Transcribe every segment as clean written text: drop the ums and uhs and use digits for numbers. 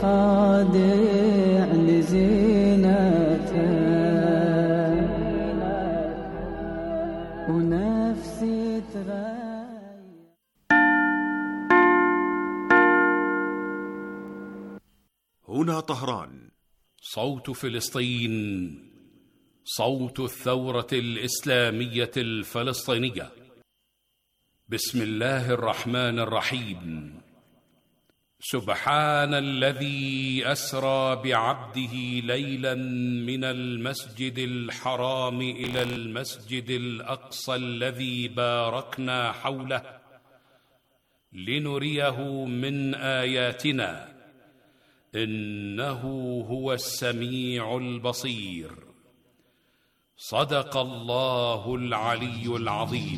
خادع لزينته ونفسي تغير. هنا طهران، صوت فلسطين، صوت الثورة الإسلامية الفلسطينية. بسم الله الرحمن الرحيم. سبحان الذي أسرى بعبده ليلا من المسجد الحرام إلى المسجد الأقصى الذي باركنا حوله لنريه من آياتنا إنه هو السميع البصير. صدق الله العلي العظيم.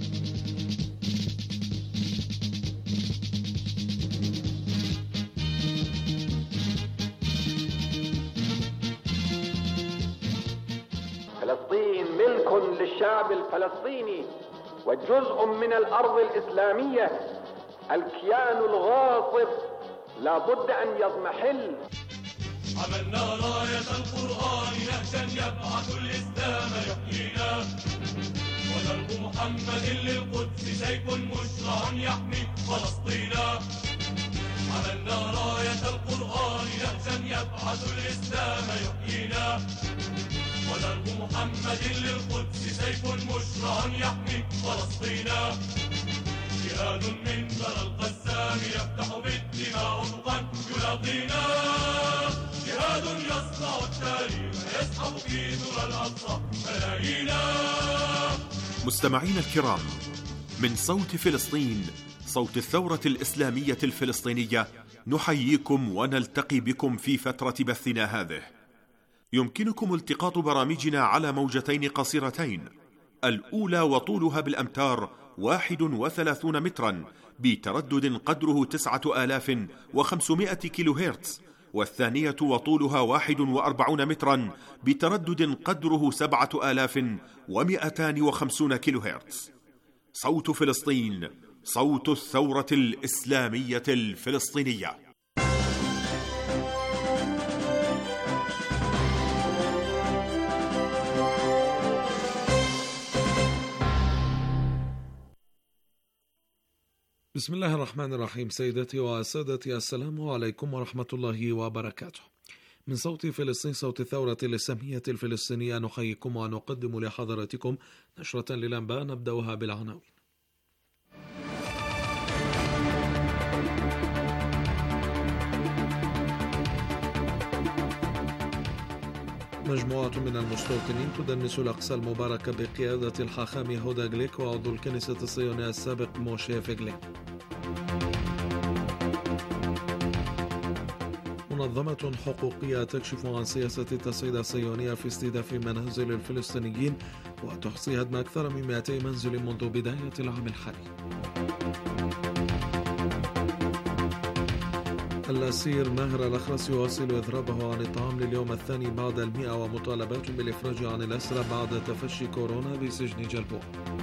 فلسطين ملك للشعب الفلسطيني وجزء من الأرض الإسلامية. الكيان الغاصب لا بد أن يضمحل. عملنا راية القرآن نهجا يبعث الإسلام يحيينا، ودرب محمد للقدس سيف مشرع يحمي فلسطينا. عملنا راية القرآن نهجا يبعث الإسلام يحيينا، ودرب محمد للقدس سيف مشرع يحمي فلسطينا. جهاد من ثرى القسام يفتح بالدماء افقا يلاقينا، جهاد يصنع التاريخ يسحب في ثرى الاقصى ملايينا. مستمعينا الكرام، من صوت فلسطين، صوت الثورة الإسلامية الفلسطينية، نحييكم ونلتقي بكم في فترة بثنا هذه. يمكنكم التقاط برامجنا على موجتين قصيرتين، الأولى وطولها بالأمتار 31 مترا بتردد قدره 9500 كيلو هرتز، والثانية وطولها 41 مترا بتردد قدره 7250 كيلو هرتز. صوت فلسطين، صوت الثورة الإسلامية الفلسطينية. بسم الله الرحمن الرحيم. سيداتي وسادتي، السلام عليكم ورحمة الله وبركاته. من صوت فلسطين، صوت الثورة الإسلامية الفلسطينية، نحييكم ونقدم لحضراتكم نشرة للأنباء نبدأها بالعناوين. مجموعة من المستوطنين تدنس الأقصى المبارك بقيادة الحاخام يهودا غليك وعضو الكنيسة الصهيونية السابق موشي فيغلين. منظمة حقوقية تكشف عن سياسة التصعيد الصهيونية في استهداف منازل الفلسطينيين وتحصي هدم أكثر من 200 منزل منذ بداية العام الحالي. الأسير ماهر الأخرس يواصل إضرابه عن الطعام لليوم الثاني بعد 100 ومطالبات بالإفراج عن الأسرى بعد تفشي كورونا بسجن جلبوع.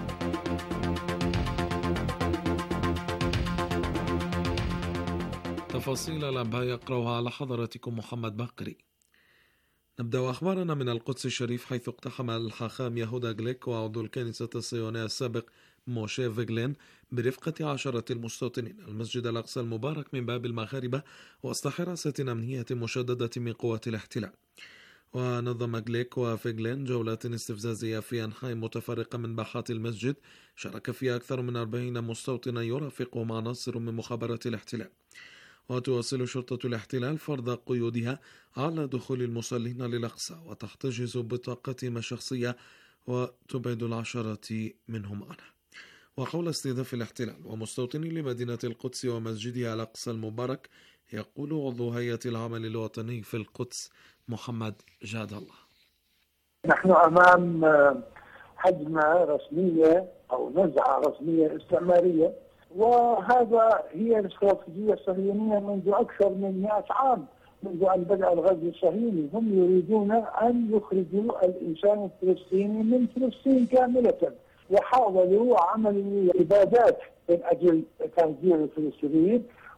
تفاصيل الأنباء يقرأها على حضراتكم محمد باقري. نبدأ أخبارنا من القدس الشريف، حيث اقتحم الحاخام يهودا غليك وعضو الكنيسة الصهيونية السابق موشي فيغلين برفقة 10 المستوطنين المسجد الأقصى المبارك من باب المغاربة وسط حراسة أمنية مشددة من قوات الاحتلال. ونظم غليك وفيغلين جولات استفزازية في أنحاء متفرقة من باحات المسجد شارك فيها أكثر من 40 مستوطنا يرافقهم عناصر من مخابرات الاحتلال. وتواصل شرطة الاحتلال فرض قيودها على دخول المصلين للأقصى وتحتجز بطاقتهم الشخصية وتبعد العشرات منهم عنها. وحول استهداف الاحتلال ومستوطنين لمدينة القدس ومسجدها الأقصى المبارك، يقول عضو هيئة العمل الوطني في القدس محمد جاد الله: نحن أمام هجمة رسمية أو نزعة رسمية استعمارية، وهذا هي الاستراتيجية الصهيونية منذ أكثر من 100 عام، منذ أن بدأ الغزو الصهيوني. هم يريدون أن يخرجوا الإنسان الفلسطيني من فلسطين كاملة، وحاولوا عمل إبادات من أجل تهجير الفلسطينيين،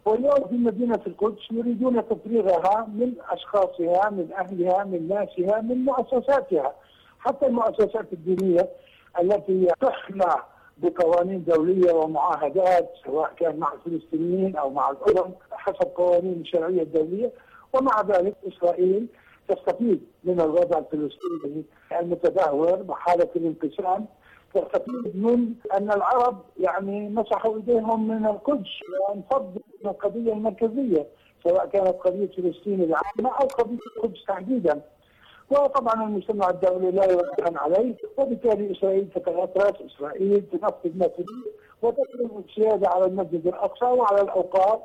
واليوم في مدينة القدس يريدون تفريغها من أشخاصها، من أهلها، من ناسها، من مؤسساتها، حتى المؤسسات الدينية التي تحمى بقوانين دولية ومعاهدات، سواء كان مع الفلسطينيين أو مع الأمم حسب قوانين الشرعية الدولية. ومع ذلك إسرائيل تستفيد من الوضع الفلسطيني المتدهور بحالة الانقسام، تستفيد من أن العرب يعني مسحوا إيديهم من القدس وانفضوا من القضية المركزية، سواء كانت قضية فلسطين العامة أو قضية القدس تحديدا. وطبعا المجتمع الدولي لا يرحم عليه، وبالتالي إسرائيل تتغطرس، إسرائيل تنفذ ما تريد وتفرض السيادة على المسجد الأقصى وعلى الأوقاف.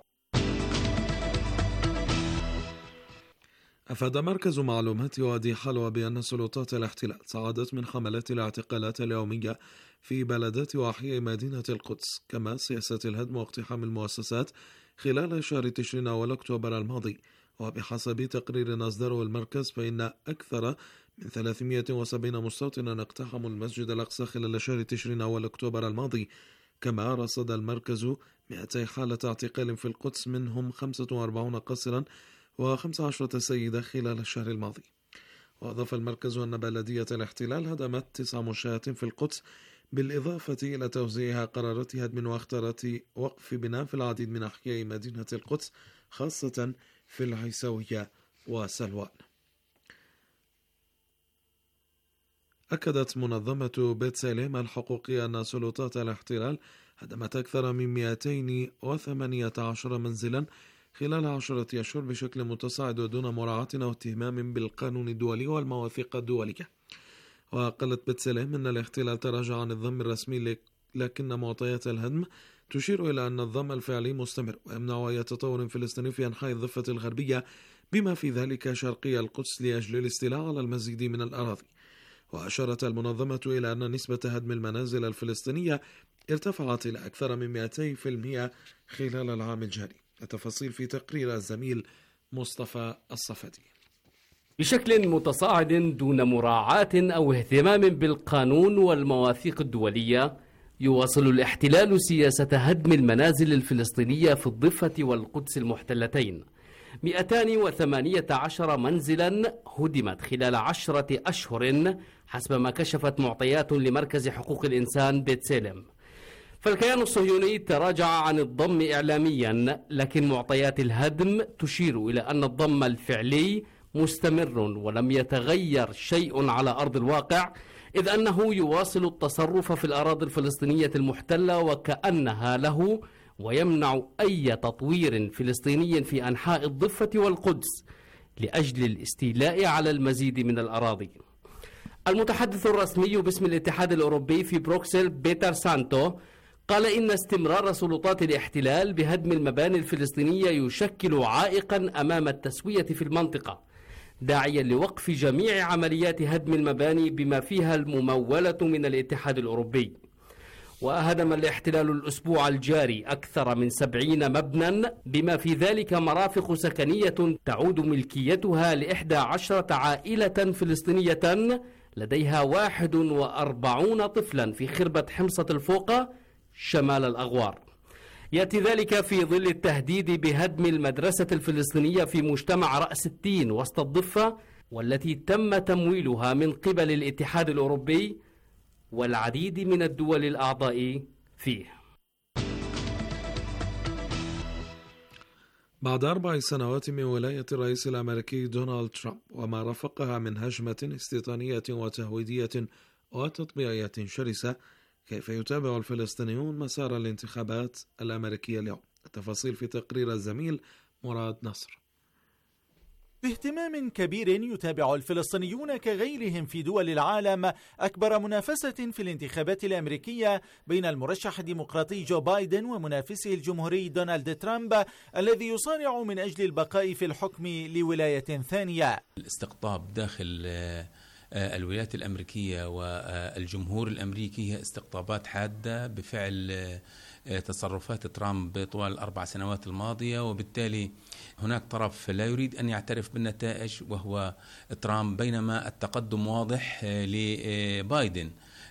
أفاد مركز معلومات وادي حلوى بأن سلطات الاحتلال صعدت من حملات الاعتقالات اليومية في بلدات وأحياء مدينة القدس، كما سياسة الهدم واقتحام المؤسسات خلال شهر تشرين أول أكتوبر الماضي. وبحسب تقرير أصدره المركز فإن أكثر من 370 مستوطنا اقتحموا المسجد الأقصى خلال شهر تشرين أول أكتوبر الماضي. كما رصد المركز 200 حالة اعتقال في القدس، منهم 45 قسرا و15 سيدة خلال الشهر الماضي. وأضاف المركز أن بلدية الاحتلال هدمت 9 منشآت في القدس، بالإضافة إلى توزيعها قرارات هدم واختارت وقف بناء في العديد من أحياء مدينة القدس، خاصة في العيسوية وسلوان. أكدت منظمة بيتسلم الحقوقية أن سلطات الاحتلال هدمت أكثر من 218 منزلا خلال 10 أشهر بشكل متصاعد ودون مراعاة أو اهتمام بالقانون الدولي والمواثيق الدولية. وقالت بيتسلم أن الاحتلال تراجع عن الضم الرسمي، لكن معطيات الهدم تشير إلى أن الضم الفعلي مستمر ويمنع أي تطور فلسطيني في أنحاء الضفة الغربية بما في ذلك شرقي القدس لأجل الاستيلاء على المزيد من الأراضي. وأشارت المنظمة إلى أن نسبة هدم المنازل الفلسطينية ارتفعت إلى أكثر من 200% خلال العام الجاري. التفاصيل في تقرير الزميل مصطفى الصفدي. بشكل متصاعد دون مراعاة أو اهتمام بالقانون والمواثيق الدولية، يواصل الاحتلال سياسة هدم المنازل الفلسطينية في الضفة والقدس المحتلتين. 218 منزلا هدمت خلال 10 أشهر حسب ما كشفت معطيات لمركز حقوق الإنسان بيتسلم. فالكيان الصهيوني تراجع عن الضم إعلاميا، لكن معطيات الهدم تشير إلى أن الضم الفعلي مستمر ولم يتغير شيء على أرض الواقع، إذ أنه يواصل التصرف في الأراضي الفلسطينية المحتلة وكأنها له، ويمنع أي تطوير فلسطيني في أنحاء الضفة والقدس لأجل الاستيلاء على المزيد من الأراضي. المتحدث الرسمي باسم الاتحاد الأوروبي في بروكسل بيتر سانتو قال إن استمرار سلطات الاحتلال بهدم المباني الفلسطينية يشكل عائقا أمام التسوية في المنطقة، داعيا لوقف جميع عمليات هدم المباني بما فيها الممولة من الاتحاد الأوروبي. وهدم الاحتلال الأسبوع الجاري أكثر من 70 مبنى، بما في ذلك مرافق سكنية تعود ملكيتها ل11 عائلة فلسطينية لديها 41 طفلا في خربة حمصة الفوقة شمال الأغوار. يأتي ذلك في ظل التهديد بهدم المدرسة الفلسطينية في مجتمع رأس التين وسط الضفة، والتي تم تمويلها من قبل الاتحاد الأوروبي والعديد من الدول الأعضاء فيه. بعد 4 سنوات من ولاية الرئيس الأمريكي دونالد ترامب وما رافقها من هجمة استيطانية وتهويدية وتطبيعية شرسة، كيف يتابع الفلسطينيون مسار الانتخابات الأمريكية اليوم؟ التفاصيل في تقرير الزميل مراد نصر. باهتمام كبير يتابع الفلسطينيون كغيرهم في دول العالم أكبر منافسة في الانتخابات الأمريكية بين المرشح الديمقراطي جو بايدن ومنافسه الجمهوري دونالد ترامب الذي يصارع من أجل البقاء في الحكم لولاية ثانية. الاستقطاب داخل الولايات الأمريكية والجمهور الأمريكي هي استقطابات حادة بفعل تصرفات ترامب طوال ال4 سنوات الماضية، وبالتالي هناك طرف لا يريد أن يعترف بالنتائج وهو ترامب، بينما التقدم واضح لبايدن.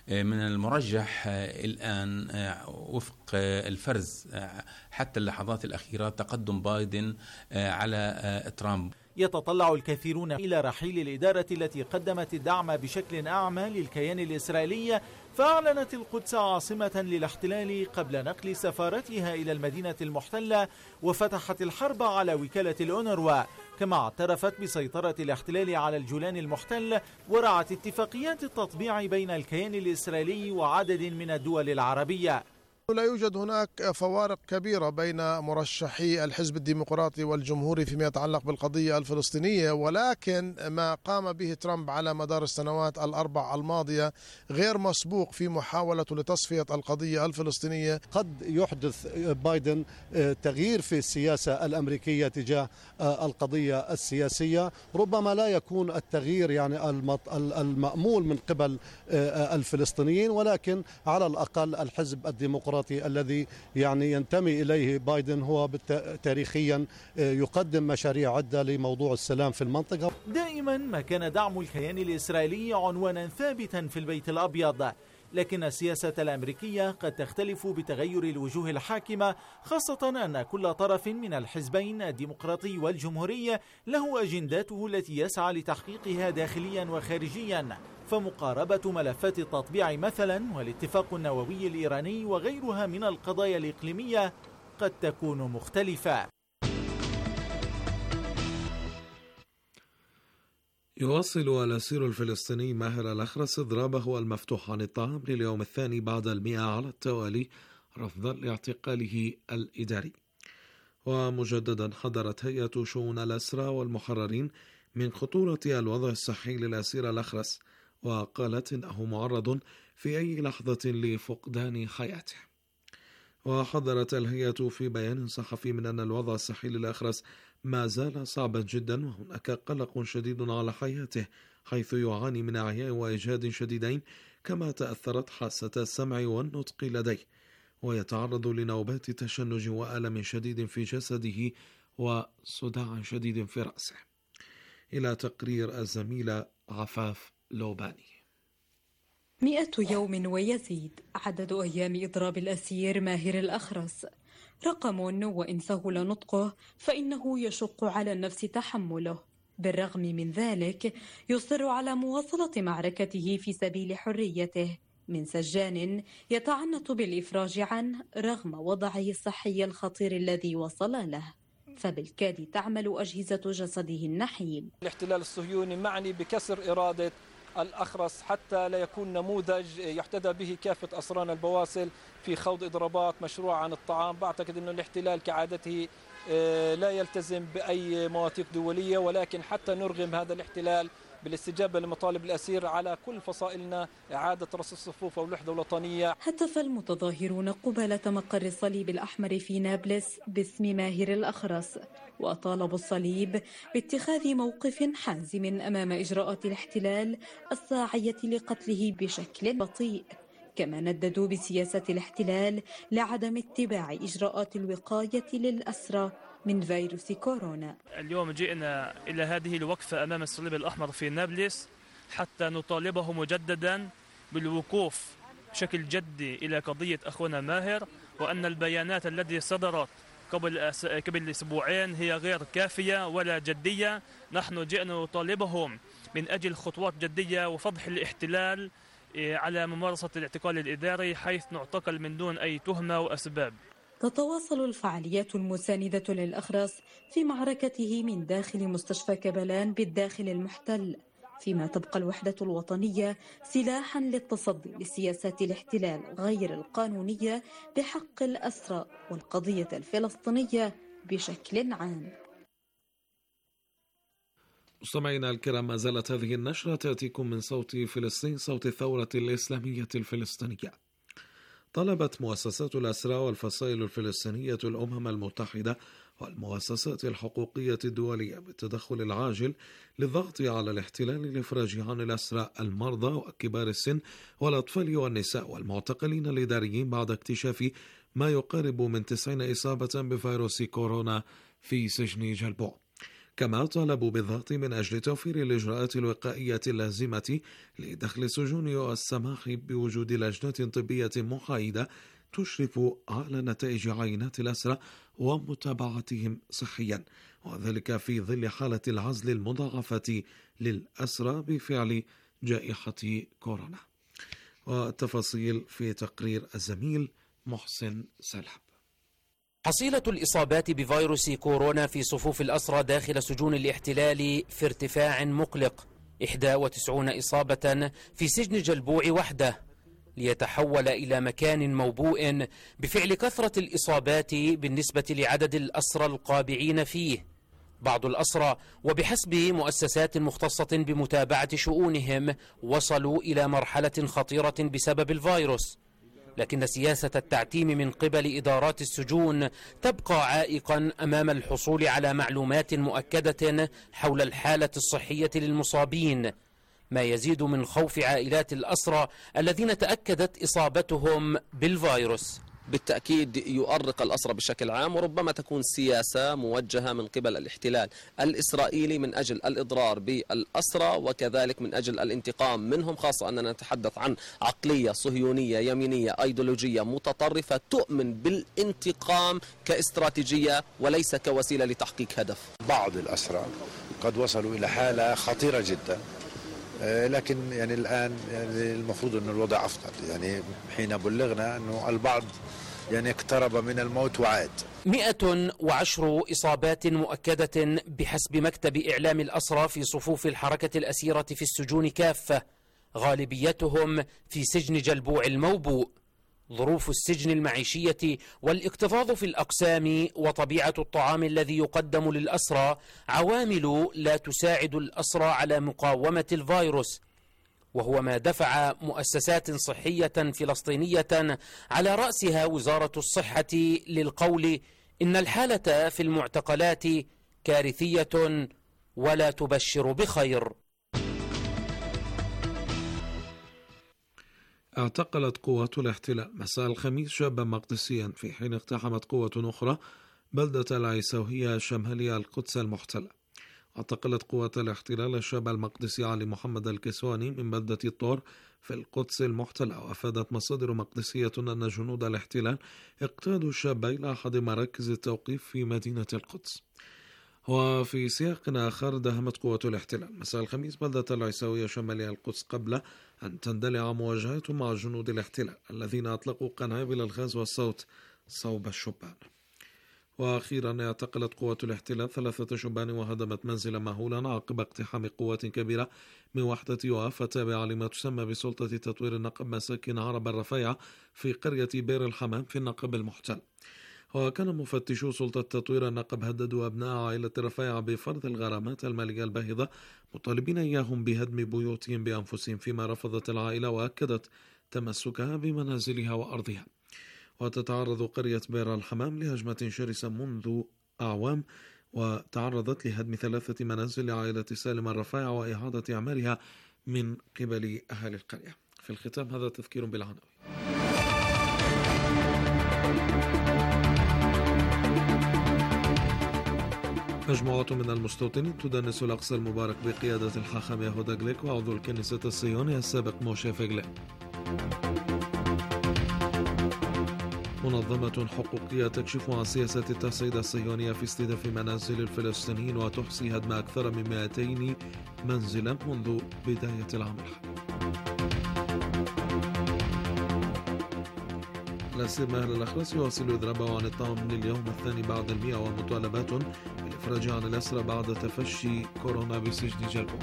من المرجح الآن وفق الفرز حتى اللحظات الأخيرة تقدم بايدن على ترامب. يتطلع الكثيرون إلى رحيل الإدارة التي قدمت الدعم بشكل أعمى للكيان الإسرائيلي، فأعلنت القدس عاصمة للاحتلال قبل نقل سفارتها إلى المدينة المحتلة، وفتحت الحرب على وكالة الأونروا، كما اعترفت بسيطرة الاحتلال على الجولان المحتل، ورعت اتفاقيات التطبيع بين الكيان الإسرائيلي وعدد من الدول العربية. لا يوجد هناك فوارق كبيرة بين مرشحي الحزب الديمقراطي والجمهوري فيما يتعلق بالقضية الفلسطينية، ولكن ما قام به ترامب على مدار السنوات الأربع الماضية غير مسبوق في محاولته لتصفية القضية الفلسطينية. قد يحدث بايدن تغيير في السياسة الأمريكية تجاه القضية السياسية، ربما لا يكون التغيير يعني المأمول من قبل الفلسطينيين، ولكن على الأقل الحزب الديمقراطي الذي يعني ينتمي إليه بايدن هو تاريخيا يقدم مشاريع عدة لموضوع السلام في المنطقة. دائما ما كان دعم الكيان الإسرائيلي عنوانا ثابتا في البيت الأبيض، لكن السياسة الأمريكية قد تختلف بتغير الوجوه الحاكمة، خاصة أن كل طرف من الحزبين الديمقراطي والجمهوري له أجنداته التي يسعى لتحقيقها داخليا وخارجيا، فمقاربة ملفات التطبيع مثلا والاتفاق النووي الإيراني وغيرها من القضايا الإقليمية قد تكون مختلفة. يواصل الأسير الفلسطيني ماهر الأخرس إضرابه المفتوح عن الطعام لليوم الثاني بعد 100 على التوالي رفضا لاعتقاله الإداري. ومجددا حذرت هيئة شؤون الأسرى والمحررين من خطورة الوضع الصحي للأسير الأخرس، وقالت إنه معرض في أي لحظة لفقدان حياته. وحذرت الهيئة في بيان صحفي من أن الوضع الصحي للأخرس ما زال صعبا جدا، وهناك قلق شديد على حياته حيث يعاني من إعياء وإجهاد شديدين، كما تأثرت حاسة السمع والنطق لديه، ويتعرض لنوبات تشنج وألم شديد في جسده وصداع شديد في رأسه. إلى تقرير الزميلة عفاف لوباني. 100 يوم ويزيد عدد أيام إضراب الأسير ماهر الأخرس، رقم وإن سهل نطقه فإنه يشق على النفس تحمله. بالرغم من ذلك يصر على مواصلة معركته في سبيل حريته من سجان يتعنت بالإفراج عنه رغم وضعه الصحي الخطير الذي وصل له، فبالكاد تعمل أجهزة جسده النحيل. الاحتلال الصهيوني معني بكسر إرادة الأخرس حتى لا يكون نموذج يحتذى به كافة أسران البواسل في خوض إضرابات مشروعة عن الطعام. بعتقد أن الاحتلال كعادته لا يلتزم بأي مواثيق دولية، ولكن حتى نرغم هذا الاحتلال بالاستجابة لمطالب الأسير على كل فصائلنا إعادة رص الصفوف والوحدة الوطنية. هتف المتظاهرون قبالة مقر الصليب الأحمر في نابلس باسم ماهر الأخرس، وطالبوا الصليب باتخاذ موقف حازم أمام إجراءات الاحتلال الساعية لقتله بشكل بطيء. كما نددوا بسياسة الاحتلال لعدم اتباع إجراءات الوقاية للأسرى من فيروس كورونا. اليوم جئنا إلى هذه الوقفة أمام الصليب الأحمر في نابلس حتى نطالبه مجددا بالوقوف بشكل جدي إلى قضية أخونا ماهر، وأن البيانات التي صدرت قبل أسبوعين هي غير كافية ولا جدية. نحن جئنا نطالبهم من أجل خطوات جدية وفضح الاحتلال على ممارسة الاعتقال الإداري، حيث نعتقل من دون أي تهمة وأسباب. تتواصل الفعاليات المساندة للأخرس في معركته من داخل مستشفى كبلان بالداخل المحتل، فيما تبقى الوحدة الوطنية سلاحا للتصدي لسياسات الاحتلال غير القانونية بحق الأسرى والقضية الفلسطينية بشكل عام. مستمعينا الكرام، ما زالت هذه النشرة تأتيكم من صوت فلسطين، صوت الثورة الإسلامية الفلسطينية. طلبت مؤسسات الأسرى والفصائل الفلسطينية الأمم المتحدة والمؤسسات الحقوقية الدولية بالتدخل العاجل للضغط على الاحتلال للإفراج عن الأسرى المرضى وكبار السن والأطفال والنساء والمعتقلين الإداريين بعد اكتشاف ما يقارب من 90 إصابة بفيروس كورونا في سجن جلبوع. كما طالبوا بالضغط من أجل توفير الإجراءات الوقائية اللازمة لدخل السجون والسماح بوجود لجنة طبية محايدة تشرف على نتائج عينات الأسرى ومتابعتهم صحيا، وذلك في ظل حالة العزل المضاعفة للأسرى بفعل جائحة كورونا. والتفاصيل في تقرير الزميل محسن سلحب. حصيلة الإصابات بفيروس كورونا في صفوف الأسرى داخل سجون الاحتلال في ارتفاع مقلق، 91 إصابة في سجن جلبوع وحده، ليتحول إلى مكان موبوء بفعل كثرة الإصابات بالنسبة لعدد الأسرى القابعين فيه. بعض الأسرى وبحسب مؤسسات مختصة بمتابعة شؤونهم وصلوا إلى مرحلة خطيرة بسبب الفيروس، لكن سياسة التعتيم من قبل إدارات السجون تبقى عائقا أمام الحصول على معلومات مؤكدة حول الحالة الصحية للمصابين، ما يزيد من خوف عائلات الأسرى الذين تأكدت إصابتهم بالفيروس. بالتأكيد يؤرق الأسرى بشكل عام، وربما تكون سياسة موجهة من قبل الاحتلال الإسرائيلي من أجل الإضرار بالأسرى وكذلك من أجل الانتقام منهم، خاصة أننا نتحدث عن عقلية صهيونية يمينية أيديولوجية متطرفة تؤمن بالانتقام كاستراتيجية وليس كوسيلة لتحقيق هدف. بعض الأسرى قد وصلوا إلى حالة خطيرة جدا، لكن يعني الآن يعني المفروض أن الوضع أفضل، يعني حين بلغنا أنه البعض يعني اقترب من الموت وعاد. 110 إصابات مؤكدة بحسب مكتب إعلام الأسرى في صفوف الحركة الأسيرة في السجون كافة، غالبيتهم في سجن جلبوع الموبوء. ظروف السجن المعيشية والاكتظاظ في الأقسام وطبيعة الطعام الذي يقدم للأسرى عوامل لا تساعد الأسرى على مقاومة الفيروس، وهو ما دفع مؤسسات صحية فلسطينية على رأسها وزارة الصحة للقول إن الحالة في المعتقلات كارثية ولا تبشر بخير. اعتقلت قوات الاحتلال مساء الخميس شابا مقدسيا في حين اقتحمت قوة أخرى بلدة العيسوية شمالية القدس المحتلة. اعتقلت قوات الاحتلال الشاب المقدسي علي محمد الكسواني من بلدة الطور في القدس المحتلة، وأفادت مصادر مقدسية أن جنود الاحتلال اقتادوا الشاب إلى أحد مراكز التوقيف في مدينة القدس. وفي سياق آخر داهمت قوة الاحتلال مساء الخميس بلدة العيسوية شمالية القدس قبل أن تندلع مواجهات مع جنود الاحتلال الذين أطلقوا قنابل الغاز والصوت صوب الشبان. وأخيرا اعتقلت قوة الاحتلال 3 شبان وهدمت منزلا مهولا عقب اقتحام قوات كبيرة من وحدة يواف التابعة لما تسمى بسلطة تطوير النقب مساكن عرب الرفيع في قرية بير الحمام في النقب المحتل. وكان مفتشو سلطة تطوير النقب هددوا أبناء عائلة الرفيع بفرض الغرامات المالية الباهظة، مطالبين إياهم بهدم بيوتهم بأنفسهم، فيما رفضت العائلة وأكدت تمسكها بمنازلها وأرضها. وتتعرض قرية بير الحمام لهجمة شرسة منذ أعوام، وتعرضت لهدم 3 منازل لعائلة سالم الرفيع وإعادة إعمارها من قبل أهل القرية. في الختام هذا تذكير بالعناوين. مجموعة من المستوطنين تدنس الأقصى المبارك بقيادة الحاخام يهودا غليك وعضو الكنيسة الصهيونية السابق موشي فيغلين. منظمة حقوقية تكشف عن سياسة التصعيد الصهيونية في استهداف منازل الفلسطينيين وتحصي هدم أكثر من 200 منزلا منذ بداية العام الحالي. الأسير ماهر الأخرس يواصل إضرابه عن الطعام لليوم الثاني بعد المئة ومطالبات بالإفراج عن الأسرى بعد تفشي كورونا بسجن جلبوع.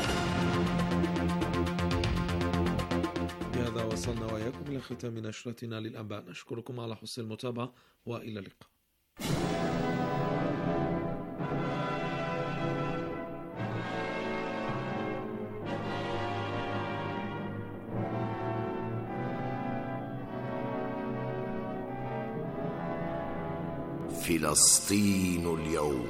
بهذا وصلنا وإياكم إلى ختام نشرتنا للأنباء، نشكركم على حسن المتابعة وإلى اللقاء. فلسطين اليوم.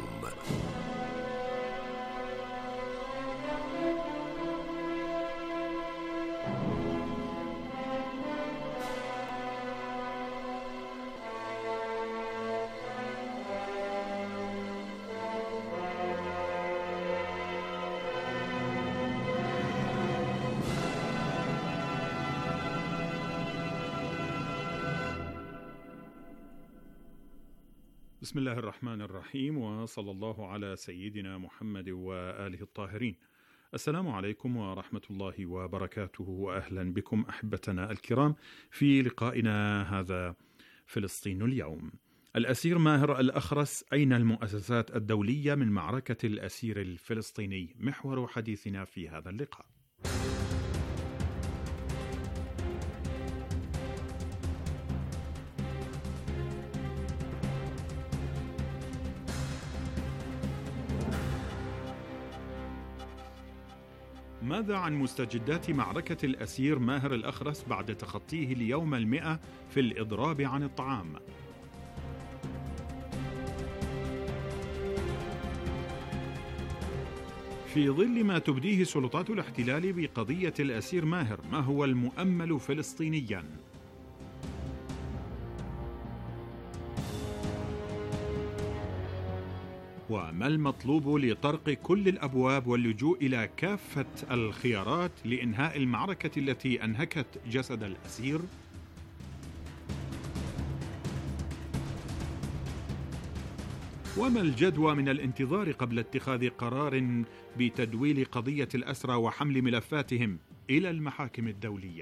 بسم الله الرحمن الرحيم، وصلى الله على سيدنا محمد وآله الطاهرين. السلام عليكم ورحمة الله وبركاته، وأهلا بكم أحبتنا الكرام في لقائنا هذا فلسطين اليوم. الأسير ماهر الأخرس، أين المؤسسات الدولية من معركة الأسير الفلسطيني؟ محور حديثنا في هذا اللقاء. ماذا عن مستجدات معركة الأسير ماهر الأخرس بعد تخطيه اليوم 100 في الإضراب عن الطعام؟ في ظل ما تبديه سلطات الاحتلال بقضية الأسير ماهر، ما هو المؤمل فلسطينياً؟ وما المطلوب لطرق كل الأبواب واللجوء إلى كافة الخيارات لإنهاء المعركة التي أنهكت جسد الأسير؟ وما الجدوى من الانتظار قبل اتخاذ قرار بتدويل قضية الأسرى وحمل ملفاتهم إلى المحاكم الدولية؟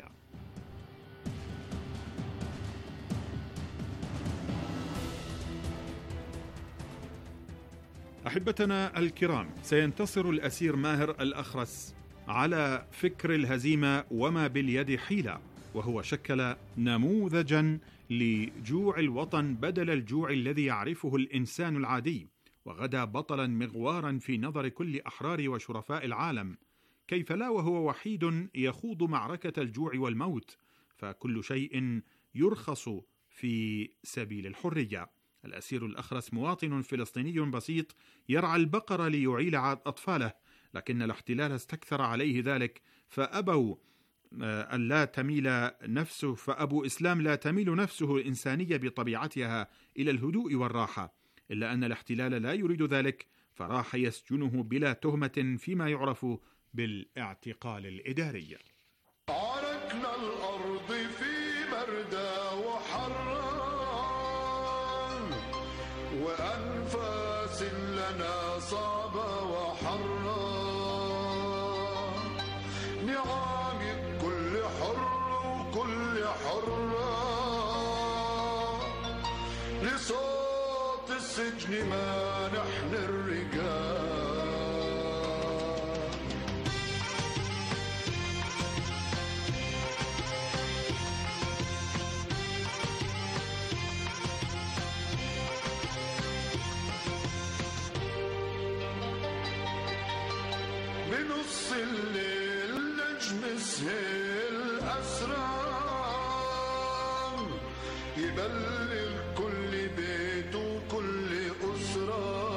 أحبتنا الكرام، سينتصر الأسير ماهر الأخرس على فكر الهزيمة وما باليد حيلة، وهو شكل نموذجا لجوع الوطن بدل الجوع الذي يعرفه الإنسان العادي، وغدا بطلا مغوارا في نظر كل أحرار وشرفاء العالم. كيف لا وهو وحيد يخوض معركة الجوع والموت، فكل شيء يرخص في سبيل الحرية. الأسير الأخرس مواطن فلسطيني بسيط يرعى البقر ليعيل أطفاله، لكن الاحتلال استكثر عليه ذلك، فأبوا فأبو إسلام لا تميل نفسه الإنسانية بطبيعتها إلى الهدوء والراحة، إلا أن الاحتلال لا يريد ذلك، فراح يسجنه بلا تهمة فيما يعرف بالاعتقال الإداري. عركنا الأرض في بردة وحرا، وأنفاس لنا صعبة وحرا، نعامة كل حر وكل حرة، لصوت السجن ما نحن الرجال. بنص الليل نجم سهل أسرار، يبلغ كل بيت وكل أسرة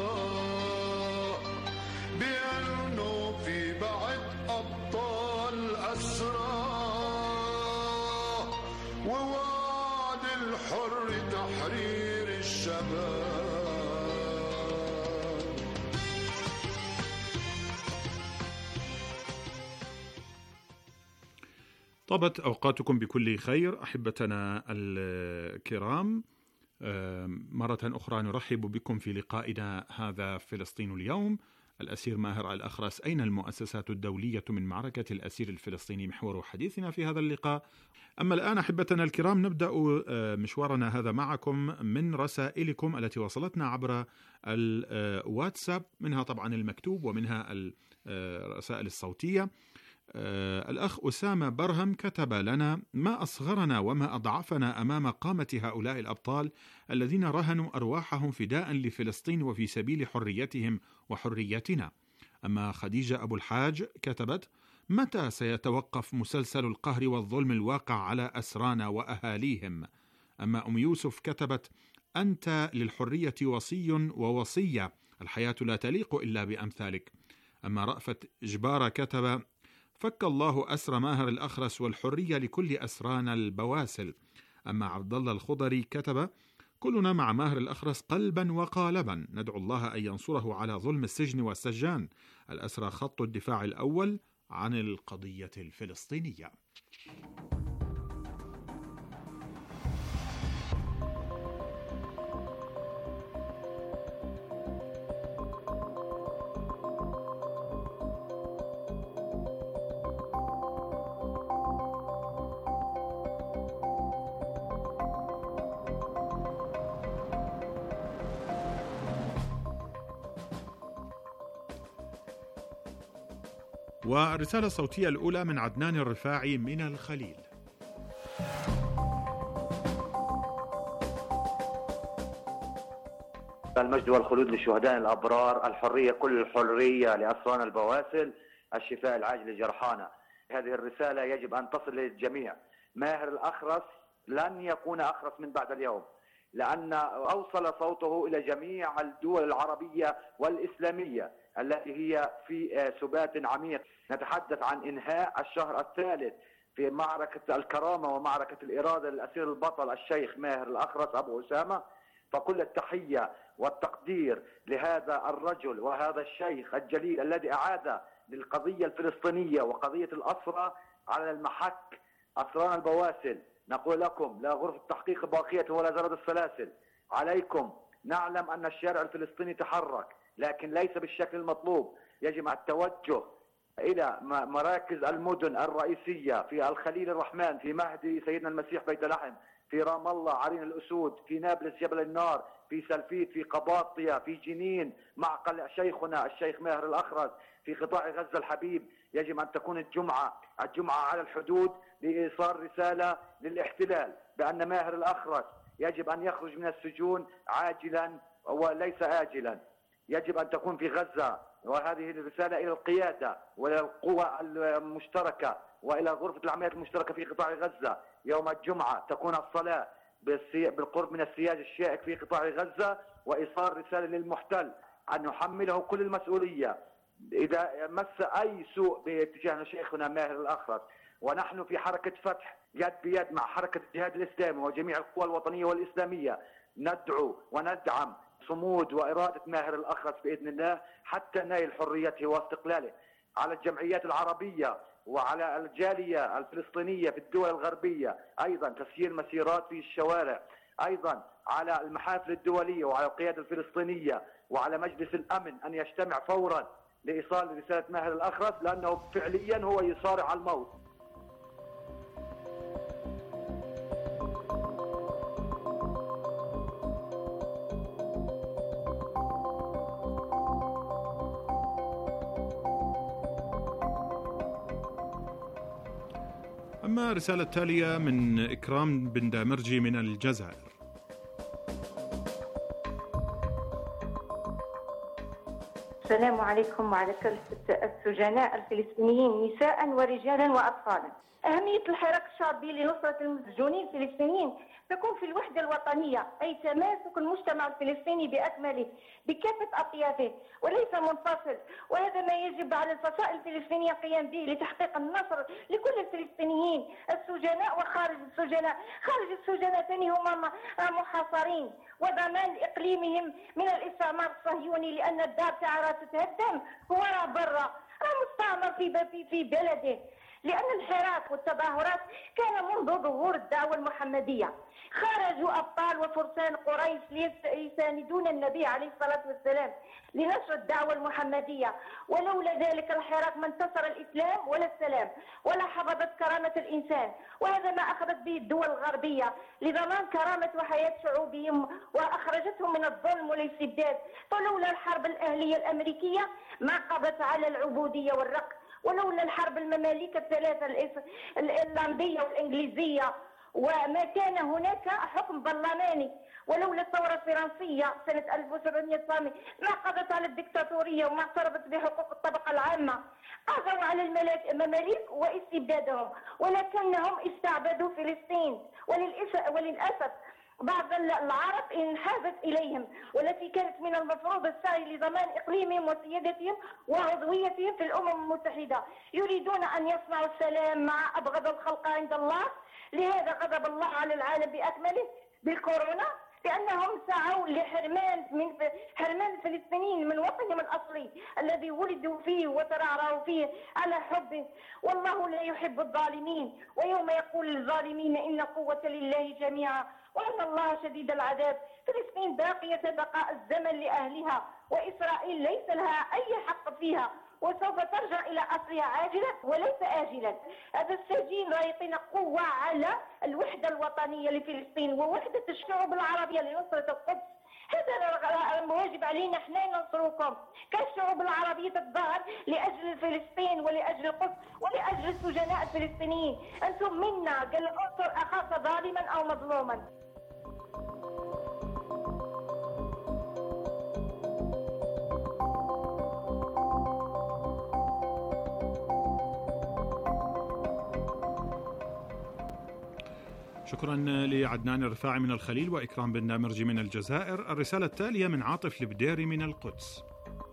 بأنه في بعد أبطال أسرى، ووعد الحر تحرير الشباب. طابت أوقاتكم بكل خير أحبتنا الكرام، مرة أخرى نرحب بكم في لقائنا هذا فلسطين اليوم. الأسير ماهر الأخرس، أين المؤسسات الدولية من معركة الأسير الفلسطيني؟ محور حديثنا في هذا اللقاء. أما الآن أحبتنا الكرام نبدأ مشوارنا هذا معكم من رسائلكم التي وصلتنا عبر الواتساب، منها طبعا المكتوب ومنها الرسائل الصوتية. الأخ أسامة برهم كتب لنا: ما أصغرنا وما أضعفنا أمام قامة هؤلاء الأبطال الذين رهنوا أرواحهم فداء لفلسطين وفي سبيل حريتهم وحريتنا. أما خديجة أبو الحاج كتبت: متى سيتوقف مسلسل القهر والظلم الواقع على أسرانا وأهاليهم؟ أما أم يوسف كتبت: أنت للحرية وصي ووصية، الحياة لا تليق إلا بأمثالك. أما رأفت جبارة كتب: فك الله أسر ماهر الأخرس والحرية لكل أسرانا البواسل. أما عبد الله الخضري كتب: كلنا مع ماهر الأخرس قلبا وقالبا، ندعو الله أن ينصره على ظلم السجن والسجان. الأسرى خط الدفاع الأول عن القضية الفلسطينية. والرسالة الصوتية الأولى من عدنان الرفاعي من الخليل. المجد والخلود للشهداء الأبرار، الحرية كل الحرية لأسرانا البواسل، الشفاء العاجل لجرحانا. هذه الرسالة يجب أن تصل للجميع. ماهر الأخرس لن يكون أخرس من بعد اليوم، لأن أوصل صوته إلى جميع الدول العربية والإسلامية التي هي في سبات عميق. نتحدث عن إنهاء الشهر الثالث في معركة الكرامة ومعركة الإرادة للأسير البطل الشيخ ماهر الأخرس أبو أسامة. فكل التحية والتقدير لهذا الرجل وهذا الشيخ الجليل الذي أعاد للقضية الفلسطينية وقضية الأسرى على المحك أسرانا البواسل. نقول لكم لا غرفة تحقيق باقية ولا زرد السلاسل عليكم. نعلم أن الشارع الفلسطيني تحرك لكن ليس بالشكل المطلوب. يجب التوجه إلى مراكز المدن الرئيسية في الخليل الرحمن، في مهدي سيدنا المسيح بيت لحم، في رام الله عرين الأسود، في نابلس جبل النار، في سلفيت، في قباطية، في جنين معقل شيخنا الشيخ ماهر الأخرس، في قطاع غزة الحبيب. يجب أن تكون الجمعة على الحدود لإيصال رسالة للاحتلال بأن ماهر الأخرس يجب أن يخرج من السجون عاجلا وليس آجلا. يجب أن تكون في غزة، وهذه الرسالة إلى القيادة وإلى القوى المشتركة وإلى غرفة العمليات المشتركة في قطاع غزة. يوم الجمعة تكون الصلاة بالقرب من السياج الشائك في قطاع غزة، وإيصال رسالة للمحتل أن يحمله كل المسؤولية إذا مس أي سوء باتجاه شيخنا ماهر الأخرس. ونحن في حركة فتح يد بيد مع حركة الجهاد الإسلامي وجميع القوى الوطنية والإسلامية ندعو وندعم صمود وإرادة ماهر الأخرس بإذن الله حتى نيل حريته واستقلاله. على الجمعيات العربية وعلى الجالية الفلسطينية في الدول الغربية أيضا تسيير مسيرات في الشوارع، أيضا على المحافل الدولية وعلى القيادة الفلسطينية وعلى مجلس الأمن أن يجتمع فورا لإيصال رسالة ماهر الأخرس، لأنه فعليا هو يصارع على الموت. أما الرسالة التالية من إكرام بن دامرجي من الجزائر. السلام عليكم وعلى كافة السجناء الفلسطينيين نساء ورجالا وأطفالا. أهمية الحراك الشعبي لنصرة المسجونين الفلسطينيين تكون في الوحدة الوطنية، أي تماسك المجتمع الفلسطيني بأكمله بكافة أطيافه وليس منفصل. وهذا ما يجب على الفصائل الفلسطينية القيام به لتحقيق النصر لكل الفلسطينيين السجناء وخارج السجناء. خارج السجناء ثاني هم محاصرين، وضمان إقليمهم من الاستعمار الصهيوني، لأن الدار تاعها تتهدم هو راه برا، راه مستعمر في بلده. لأن الحراك والتظاهرات كان منذ ظهور الدعوة المحمدية. خرجوا أبطال وفرسان قريش ليساندون النبي عليه الصلاة والسلام لنشر الدعوة المحمدية، ولولا ذلك الحراك ما انتصر الإسلام ولا السلام ولا حفظت كرامة الإنسان. وهذا ما أخذت به الدول الغربية لضمان كرامة وحياة شعوبهم وأخرجتهم من الظلم والاستبداد. فلولا الحرب الأهلية الأمريكية ما قضت على العبودية والرق، ولولا الحرب المماليك الثلاثة الإيرلندية والإنجليزية وما كان هناك حكم برلماني، ولولا الثورة الفرنسية سنة 1700 ما قضت على الدكتاتورية وما اعترفت بحقوق الطبقة العامة. قضوا على المماليك واستبدادهم، ولكنهم استعبدوا فلسطين. وللأسف بعض العرب انحازت إليهم، والتي كانت من المفروض السعي لضمان إقليمهم وسيادتهم وعضويتهم في الأمم المتحدة. يريدون أن يصنعوا السلام مع أبغض الخلق عند الله. لهذا غضب الله على العالم بأكمله بالكورونا، لأنهم سعوا حرمان الفلسطينيين من وطنهم الأصلي الذي ولدوا فيه وترعرعوا فيه على حبه. والله لا يحب الظالمين، ويوم يقول للظالمين إن قوة لله جميعا وأن الله شديد العذاب. فلسطين باقية بقاء الزمن لأهلها، وإسرائيل ليس لها أي حق فيها، وسوف ترجع إلى أصلها عاجلا وليس آجلا. هذا السجين لا يعطينا قوة على الوحدة الوطنية لفلسطين ووحدة الشعوب العربية لنصرة القدس. هذا واجب علينا احنا ننصروكم كالشعوب العربية الظهر لأجل فلسطين ولأجل القدس ولأجل السجناء الفلسطينيين. أنتم منا قال انصر أخاك ظالما أو مظلوما. شكرا لعدنان الرفاعي من الخليل وإكرام بن نامرجي من الجزائر. الرسالة التالية من عاطف البديري من القدس.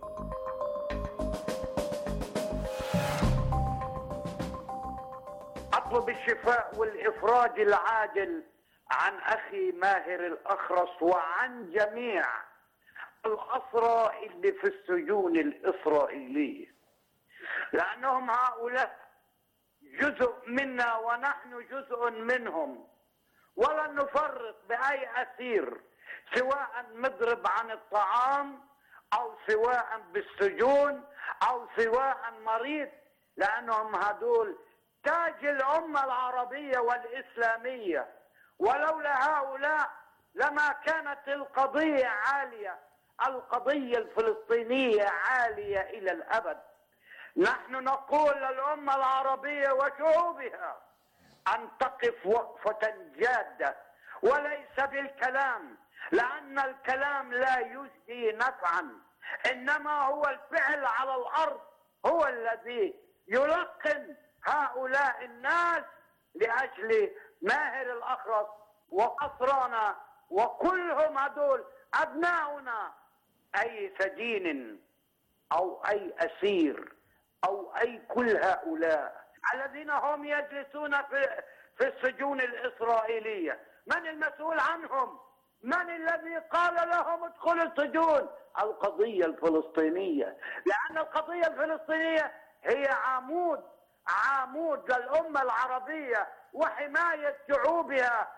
أطلب الشفاء والإفراج العاجل عن أخي ماهر الأخرس وعن جميع الأسرى اللي في السجون الإسرائيلية، لأنهم هؤلاء جزء منا ونحن جزء منهم، ولن نفرط بأي أسير سواء مضرب عن الطعام أو سواء بالسجون أو سواء مريض، لأنهم هدول تاج الأمة العربية والإسلامية، ولولا هؤلاء لما كانت القضية عالية، القضية الفلسطينية عالية إلى الأبد. نحن نقول للأمة العربية وشعوبها أن تقف وقفة جادة وليس بالكلام، لأن الكلام لا يجدي نفعا، إنما هو الفعل على الأرض هو الذي يلقن هؤلاء الناس لأجل ماهر الأخرس وأسرانا، وكلهم هدول أبناؤنا، أي سجين أو أي أسير أو أي كل هؤلاء الذين هم يجلسون في السجون الإسرائيلية. من المسؤول عنهم؟ من الذي قال لهم ادخلوا السجون؟ القضية الفلسطينية، لأن القضية الفلسطينية هي عامود للأمة العربية وحماية شعوبها.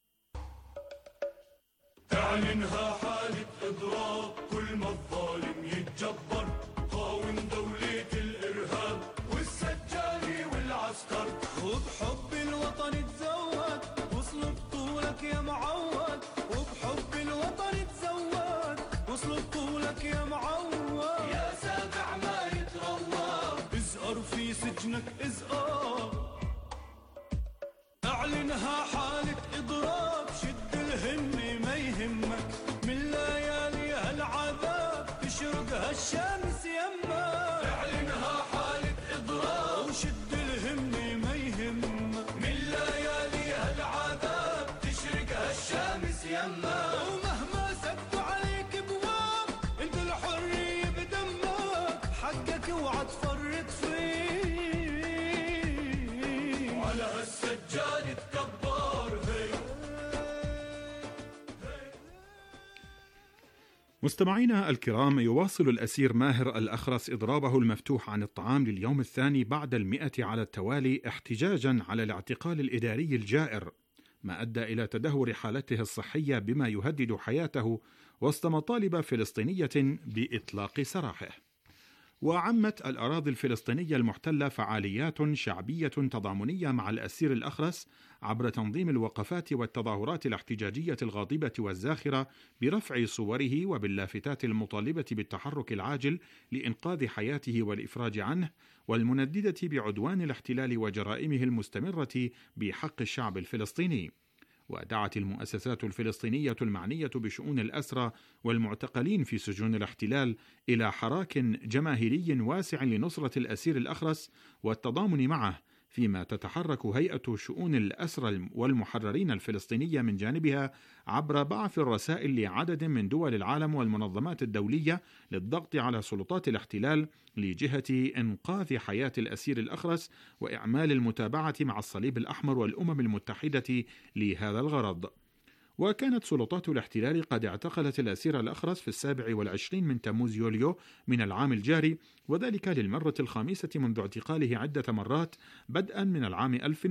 اعلنها حالة إضراب كل ما الظالم يتجبر، قاوم دولة الإرهاب والسجاني والعسكر، وبحب الوطن تزود وصل بطولك يا معود، وبحب الوطن تزود وصل بطولك يا معود، يا سابع ما يتروى ازقر في سجنك ازقر. اعلنها حالة إضراب، شد الهمة ما يهمك، من ليالي هالعذاب تشرق هالشمس يمك. اعلنها حالة إضراب وشد الهمة ما يهمك، من ليالي هالعذاب تشرق هالشمس يمك. ومهما سدوا عليك بواب انت الحرية بدمك، حقك اوعى تفرط فيه، وعلى هالسجاد تكبر. مستمعينا الكرام، يواصل الأسير ماهر الأخرس إضرابه المفتوح عن الطعام لليوم الثاني بعد 100 على التوالي احتجاجا على الاعتقال الإداري الجائر، ما أدى إلى تدهور حالته الصحية بما يهدد حياته وسط مطالب فلسطينية بإطلاق سراحه. وعمت الأراضي الفلسطينية المحتلة فعاليات شعبية تضامنية مع الأسير الأخرس عبر تنظيم الوقفات والتظاهرات الاحتجاجية الغاضبة والزاخرة برفع صوره وباللافتات المطالبة بالتحرك العاجل لإنقاذ حياته والإفراج عنه، والمنددة بعدوان الاحتلال وجرائمه المستمرة بحق الشعب الفلسطيني. ودعت المؤسسات الفلسطينية المعنية بشؤون الأسرى والمعتقلين في سجون الاحتلال إلى حراك جماهيري واسع لنصرة الأسير الأخرس والتضامن معه، فيما تتحرك هيئة شؤون الأسرى والمحررين الفلسطينية من جانبها عبر بعث الرسائل لعدد من دول العالم والمنظمات الدولية للضغط على سلطات الاحتلال لجهة إنقاذ حياة الأسير الأخرس وإعمال المتابعة مع الصليب الأحمر والأمم المتحدة لهذا الغرض. وكانت سلطات الاحتلال قد اعتقلت الأسير الأخرس في 27 من تموز يوليو من العام الجاري، وذلك للمرة الخامسة منذ اعتقاله عدة مرات بدءا من العام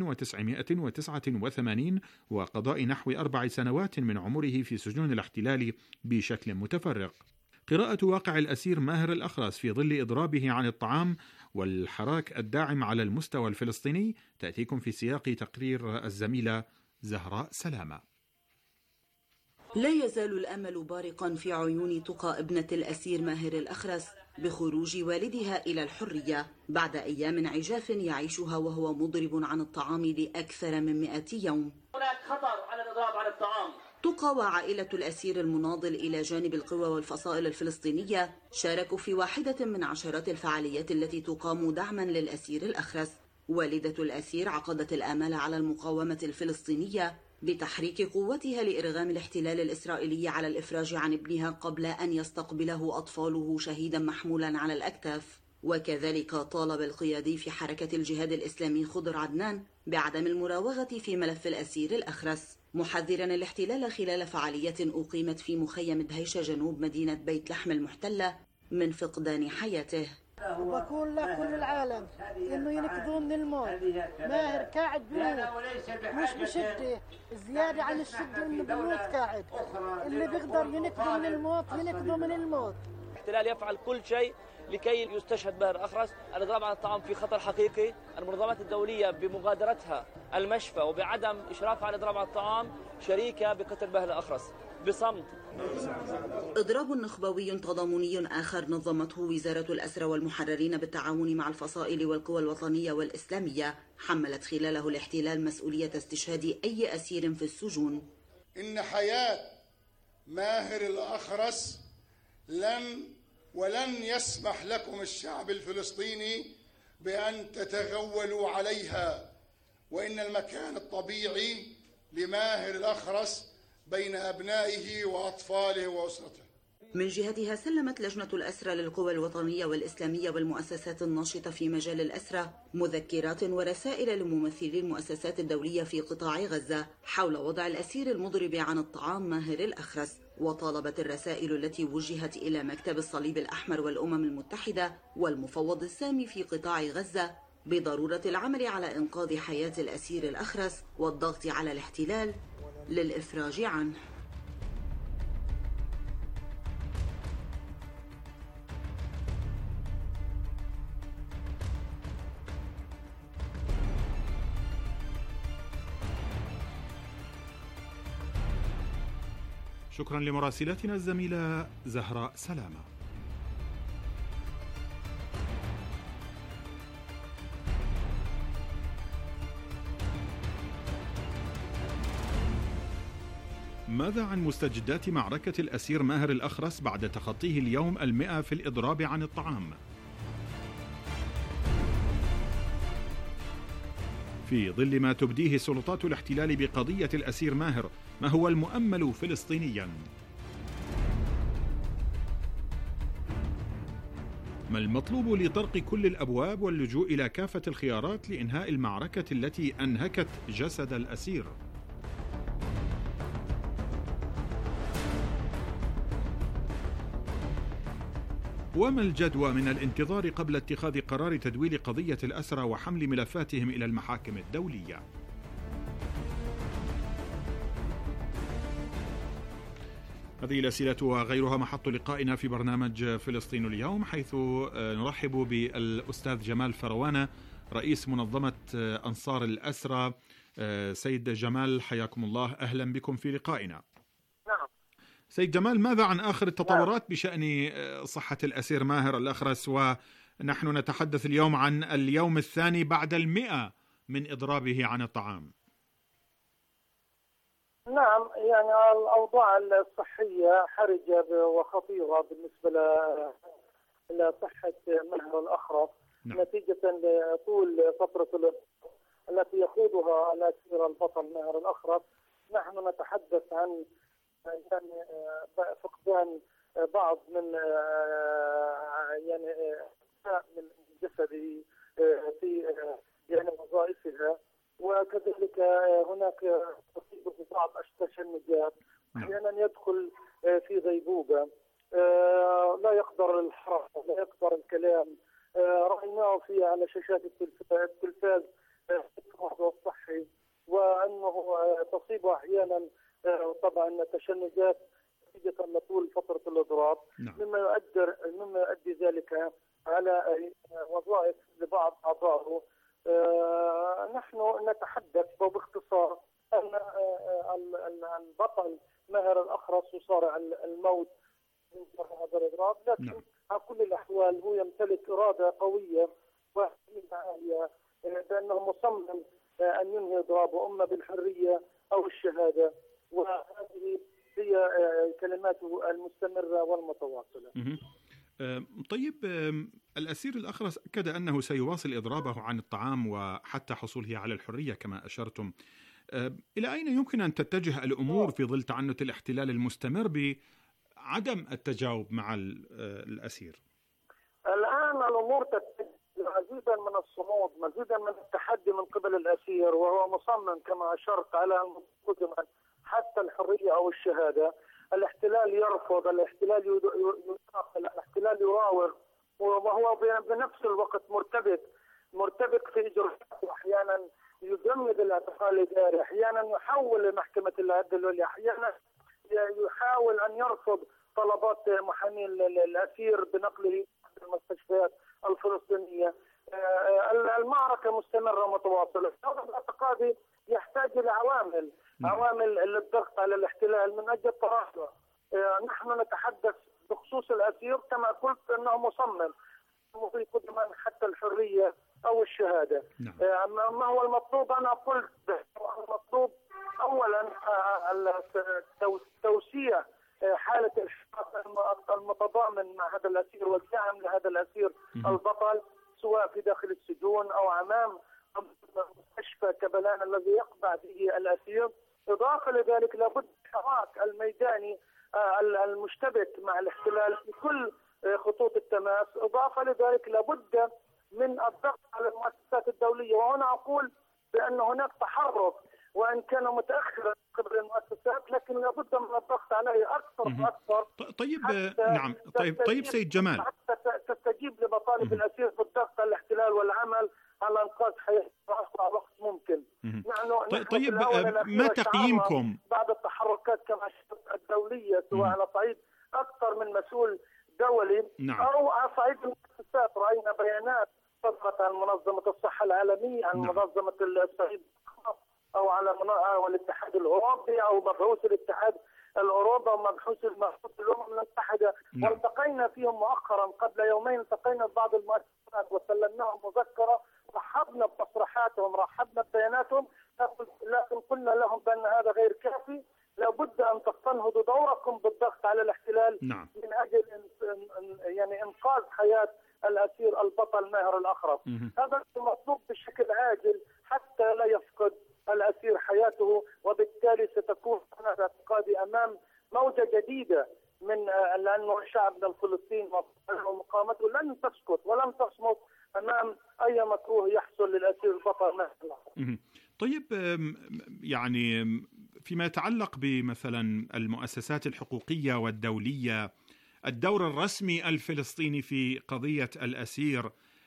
1989 وقضاء نحو 4 سنوات من عمره في سجون الاحتلال بشكل متفرق. قراءة واقع الأسير ماهر الأخرس في ظل إضرابه عن الطعام والحراك الداعم على المستوى الفلسطيني تأتيكم في سياق تقرير الزميلة زهراء سلامة. لا يزال الأمل بارقا في عيون تقى ابنة الأسير ماهر الأخرس بخروج والدها إلى الحرية بعد أيام عجاف يعيشها وهو مضرب عن الطعام لأكثر من 100 يوم. هناك خطر على الإضراب عن الطعام. تقى وعائلة الأسير المناضل إلى جانب القوى والفصائل الفلسطينية شاركوا في واحدة من عشرات الفعاليات التي تقام دعما للأسير الأخرس. والدة الأسير عقدت الآمال على المقاومة الفلسطينية بتحريك قوتها لإرغام الاحتلال الإسرائيلي على الإفراج عن ابنها قبل أن يستقبله أطفاله شهيدا محمولا على الأكتاف. وكذلك طالب القيادي في حركة الجهاد الإسلامي خضر عدنان بعدم المراوغة في ملف الأسير الأخرس، محذرا الاحتلال خلال فعالية أقيمت في مخيم دهيشة جنوب مدينة بيت لحم المحتلة من فقدان حياته. وبقول لكل العالم انه ينقذون من الموت. ماهر قاعد بيموت مش بشده زياده عن الشده، انه بيموت قاعد. اللي بيقدر ينقذه من الموت ينقذه من الموت. الاحتلال يفعل كل شيء لكي يستشهد ماهر الأخرس. الإضراب عن الطعام في خطر حقيقي. المنظمات الدولية بمغادرتها المشفى وبعدم إشرافها على الإضراب عن الطعام شريكة بقتل ماهر الأخرس بصمت. إضراب نخبوي تضامني آخر نظمته وزارة الأسرى والمحررين بالتعاون مع الفصائل والقوى الوطنية والإسلامية حملت خلاله الاحتلال مسؤولية استشهاد أي أسير في السجون. إن حياة ماهر الأخرس ولن يسمح لكم الشعب الفلسطيني بأن تتغولوا عليها، وإن المكان الطبيعي لماهر الأخرس بين أبنائه وأطفاله وأسرته. من جهتها سلمت لجنة الأسرى للقوى الوطنية والإسلامية والمؤسسات الناشطة في مجال الأسرى مذكرات ورسائل لممثلي المؤسسات الدولية في قطاع غزة حول وضع الأسير المضرب عن الطعام ماهر الأخرس. وطالبت الرسائل التي وجهت إلى مكتب الصليب الأحمر والأمم المتحدة والمفوض السامي في قطاع غزة بضرورة العمل على إنقاذ حياة الأسير الأخرس والضغط على الاحتلال للإفراج عنه. شكرا لمراسلتنا الزميلة زهراء سلامة. ماذا عن مستجدات معركة الأسير ماهر الأخرس بعد تخطيه اليوم 100 في الإضراب عن الطعام؟ في ظل ما تبديه سلطات الاحتلال بقضية الأسير ماهر، ما هو المؤمل فلسطينيا؟ ما المطلوب لطرق كل الأبواب واللجوء إلى كافة الخيارات لإنهاء المعركة التي أنهكت جسد الأسير؟ وما الجدوى من الانتظار قبل اتخاذ قرار تدويل قضية الأسرى وحمل ملفاتهم إلى المحاكم الدولية؟ هذه الأسئلة وغيرها محط لقائنا في برنامج فلسطين اليوم، حيث نرحب بالأستاذ جمال فروانة رئيس منظمة أنصار الأسرى. سيد جمال حياكم الله، أهلا بكم في لقائنا. سيد جمال، ماذا عن آخر التطورات بشأن صحة الأسير ماهر الأخرس، ونحن نتحدث اليوم عن اليوم الثاني بعد 100 من إضرابه عن الطعام؟ نعم، يعني الأوضاع الصحية حرجة وخطيرة بالنسبة لصحة ماهر الأخرس. نعم. نتيجة لطول فترة التي يخوضها الأسير البطل ماهر الأخرس. نحن نتحدث عن يعني فقدان بعض من يعني من جسده في يعني وظائفها، وكذلك هناك تصيبه بعض التشنجات، احيانا يدخل في غيبوبه، لا يقدر الحركه، لا يقدر الكلام. رايناه في على شاشات التلفاز الوضع الصحي، وانه تصيبه احيانا طبعا تشنجات نتيجه لطول فتره الاضراب. نعم. مما يؤدي ذلك على وظائف لبعض اعضائه. نحن نتحدث وباختصار ان البطل ماهر الأخرس الموت من هذا الإضراب، لكن على كل الأحوال هو يمتلك إرادة قوية وعزيمة عالية بأنه مصمم أن ينهي إضرابه إما بالحرية أو الشهادة، وهذه هي كلماته المستمرة والمتواصلة. طيب، الأسير الأخرس أكد أنه سيواصل إضرابه عن الطعام وحتى حصوله على الحرية كما أشرتم. إلى أين يمكن أن تتجه الأمور في ظل تعنت الاحتلال المستمر بعدم التجاوب مع الأسير؟ الآن الأمور تتجه مزيدا من الصمود، مزيدا من التحدي من قبل الأسير، وهو مصمم كما أشرت على أن حتى الحرية أو الشهادة. الاحتلال يرفض، الاحتلال يداخل، الاحتلال يراوغ، وهو بنفس الوقت مرتبك في إجراءاته. أحيانا يجمد الاعتقال الإداري، أحيانا يحول لمحكمة العدل العليا، أحيانا يحاول أن يرفض طلبات محامين الأسير بنقله إلى المستشفيات الفلسطينية. المعركة مستمرة متواصلة. هذا الاعتقاد يحتاج إلى عوامل للضغط على الاحتلال من أجل التراجع. نحن نتحدث بخصوص الأسير كما قلت أنه مصمم قدما حتى الحرية أو الشهادة. ما هو المطلوب؟ أنا قلت المطلوب أولا توسيع حالة الحراك المتضامن مع هذا الأسير والدعم لهذا الأسير البطل، سواء في داخل السجون أو أمام مستشفى كبلان الذي يقبع به الأسير. إضافة لذلك لابد الحراك الميداني المشتبك مع الاحتلال في كل خطوط التماس. إضافة لذلك لابد من الضغط على المؤسسات الدولية، وهنا أقول بأن هناك تحرك وإن كان متأخرا قبل المؤسسات، لكن لابد من الضغط عليه أكثر وأكثر. طيب نعم. طيب سيد جمال، حتى تستجيب لمطالب الأسير بالضغط على الاحتلال والعمل على إنقاذ حياته في أسرع وقت ممكن. طيب ما تقييمكم بعد التحركات كما الدولية، سواء على صعيد أكثر من مسؤول دولي أو على صعيد المؤسسات؟ رأينا بيانات صدرت عن منظمة الصحة العالمية، عن منظمة الصعيد أو على الاتحاد الأوروبي أو مبعوث الاتحاد الأوروبي أو مبعوث الأمم المتحدة. والتقينا فيهم مؤخرا قبل يومين، التقينا ببعض المؤسسات وسلمناهم مذكرة، رحبنا بتصريحاتهم، رحبنا ببياناتهم، لكن قلنا لهم بأن هذا غير كافي. لابد أن تستنهضوا دوركم بالضغط على الاحتلال من أجل يعني إنقاذ حياة الأسير البطل ماهر الأخرس. هذا المطلوب بشكل عاجل حتى لا يفقد الأسير حياته، وبالتالي ستكون أنا باعتقادي أمام موجة جديدة من لأنه شعبنا الفلسطيني ومقاومته لن تسكت ولن تصمت أمام أي مكروه يحصل للأسير البطل ماهر الأخرس. طيب، يعني فيما يتعلق بمثلا المؤسسات الحقوقية والدولية، الدور الرسمي الفلسطيني في قضية الأسير،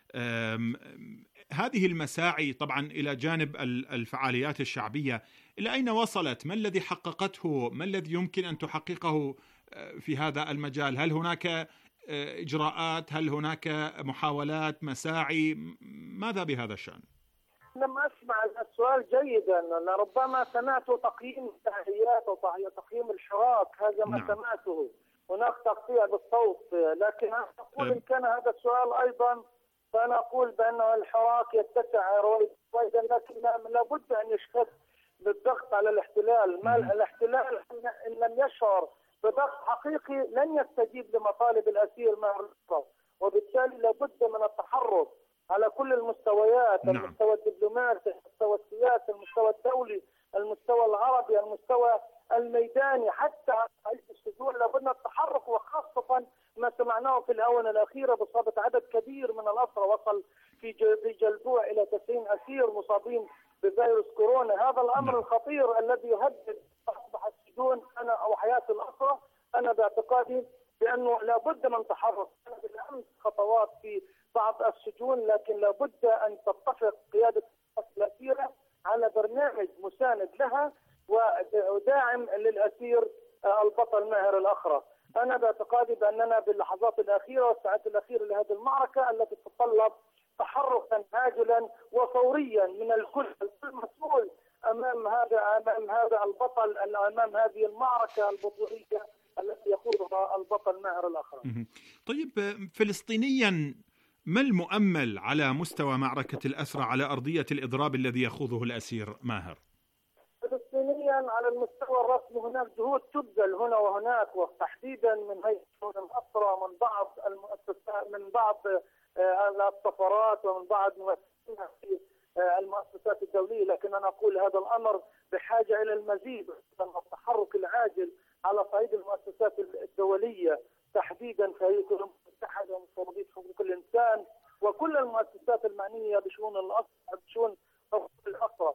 هذه المساعي طبعا إلى جانب الفعاليات الشعبية، إلى أين وصلت؟ ما الذي حققته؟ ما الذي يمكن أن تحققه في هذا المجال؟ هل هناك إجراءات؟ هل هناك محاولات، مساعي؟ ماذا بهذا الشأن؟ لم أسمع السؤال جيدا. ربما سمعت تقييم الفعاليات أو تقييم الحراك، هذا ما سمعته. هناك تقطيع بالصوت، لكن أنا أقول إن كان هذا السؤال أيضا فأنا أقول بأن الحراك يتسع رويدا، لكن لابد أن يشتد بالضغط على الاحتلال. ما الاحتلال إن لم يشعر بضغط حقيقي لن يستجيب لمطالب الأسير ماهر الأخرس، وبالتالي لابد من التحرك على كل المستويات، المستوى الدبلوماسي، المستوى السياسي، المستوى الدولي، المستوى العربي، المستوى الميداني، حتى على السجون لابد من التحرك. وخاصة ما سمعناه في الآونة الأخيرة بإصابة عدد كبير من الأسرى، وصل في جلبوع إلى 90 أسير مصابين بفيروس كورونا. هذا الأمر الخطير الذي يهدد أصبح السجون أو حياة الأسرى. أنا باعتقادي بأنه لابد من تحرك. أنا بالأمس خطوات في بعض السجون، لكن لابد أن تتفق قيادة الأسيرة على برنامج مساند لها وداعم للأسير البطل ماهر الأخرس. أنا باعتقادي بأننا باللحظات الأخيرة والساعات الأخيرة لهذه المعركة التي تتطلب تحركا عاجلا وفوريا من الكل مسؤول أمام هذا البطل، أمام هذه المعركة البطولية التي يخوضها البطل ماهر الأخرس. طيب، فلسطينيا ما المؤمل على مستوى معركة الأسرى على أرضية الإضراب الذي يخوضه الأسير ماهر؟ فلسطينيا على المستوى الرسمي هناك جهود تبذل هنا وهناك، وتحديدا من هيئة الأسرى، من بعض المؤسسات، من بعض السفارات، ومن بعض مؤسساتنا في المؤسسات الدولية. لكن أنا أقول هذا الأمر بحاجة إلى المزيد من التحرك العاجل على صعيد المؤسسات الدولية، تحديدا في هيئة الأمم المتحدة ومفوضية حقوق الإنسان وكل المؤسسات المعنية بشؤون حقوق الأسرى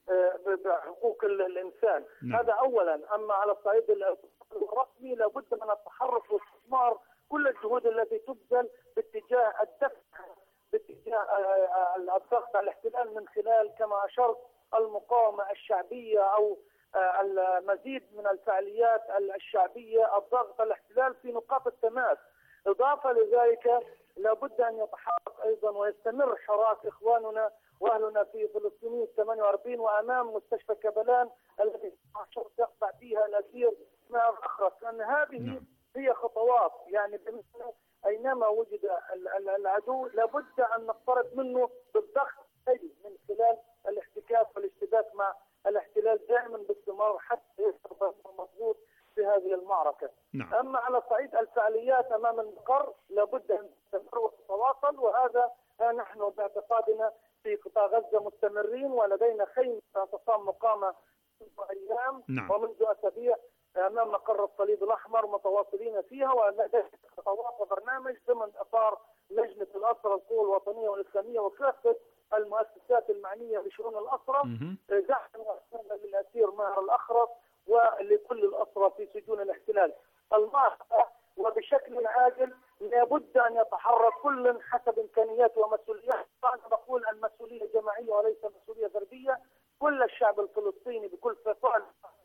بحقوق الإنسان. هذا أولا. أما على الصعيد الرسمي لابد من التحرك واستثمار كل الجهود التي تبذل باتجاه الدفع، باتجاه الضغط على الاحتلال من خلال كما أشرت المقاومة الشعبية أو المزيد من الفعاليات الشعبية، الضغط على الاحتلال في نقاط التماس. إضافة لذلك لابد أن يتحرك أيضا ويستمر حراك إخواننا وأهلنا في فلسطين 48 وأمام مستشفى كبلان التي يقطع فيها الأسير ماهر الأخرس، لأن هذه هي خطوات يعني أينما وجد العدو لابد أن نقترب منه بالضغط من خلال الاحتكاك والاشتباك مع الاحتلال دائما باستمرار حتى يصبح مضبوط في هذه المعركة. أما على صعيد الفعاليات أمام المقر لابد أن تستمر وتتواصل، وهذا نحن باعتقادنا في قطاع غزة مستمرين، ولدينا خيمة اعتصام مقامة منذ أيام ومنذ أسابيع أمام مقر الصليب الأحمر متواصلين فيها، ولدينا خطوات وبرنامج ضمن إطار لجنة الأسرى القوى الوطنية والإسلامية وكافة المؤسسات المعنية بشؤون الأسرى دعم للأسير ماهر الأخرس ولكل الأسرى في سجون الاحتلال. المعركة وبشكل عاجل لابد أن يتحرك كل حسب إمكانياته ومسؤولياته. أنا بقول المسؤولية جماعية وليس مسؤولية فردية. كل الشعب الفلسطيني بكل فصائل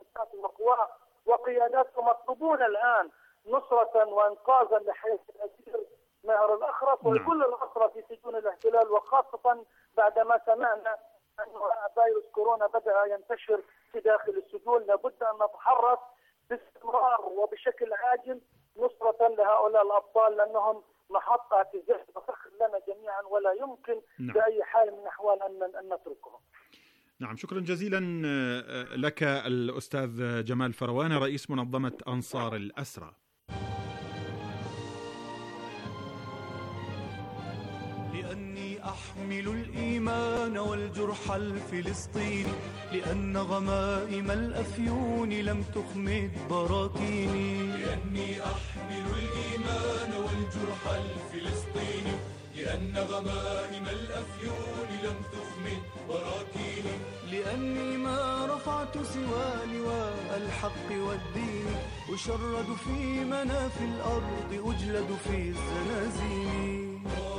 وقواه وقياداته مطلوبون الآن نصرة وإنقاذا لحياة الأسير ماهر الأخرس وكل الأسرى في سجون الاحتلال، وخاصة بعدما سمعنا أن فيروس كورونا بدأ ينتشر في داخل السجون. لابد أن نتحرك باستمرار وبشكل عاجل نصرة لهؤلاء الأبطال، لأنهم محط اعتزاز وفخر لنا جميعا ولا يمكن بأي حال من الأحوال أن نتركهم. نعم، شكرا جزيلا لك الأستاذ جمال فروان رئيس منظمة أنصار الأسرى. لأني أحمل الإيمان والجرح الفلسطيني، لأن غمائم الأفيون لم تخمد براكيني. لأني أحمل الإيمان والجرح الفلسطيني، لأن غمائم الأفيون لم تخمد براكيني. لأني ما رفعت سوى لواء الحق والدين، أشرد في مناف الأرض أجلد في الزنازين.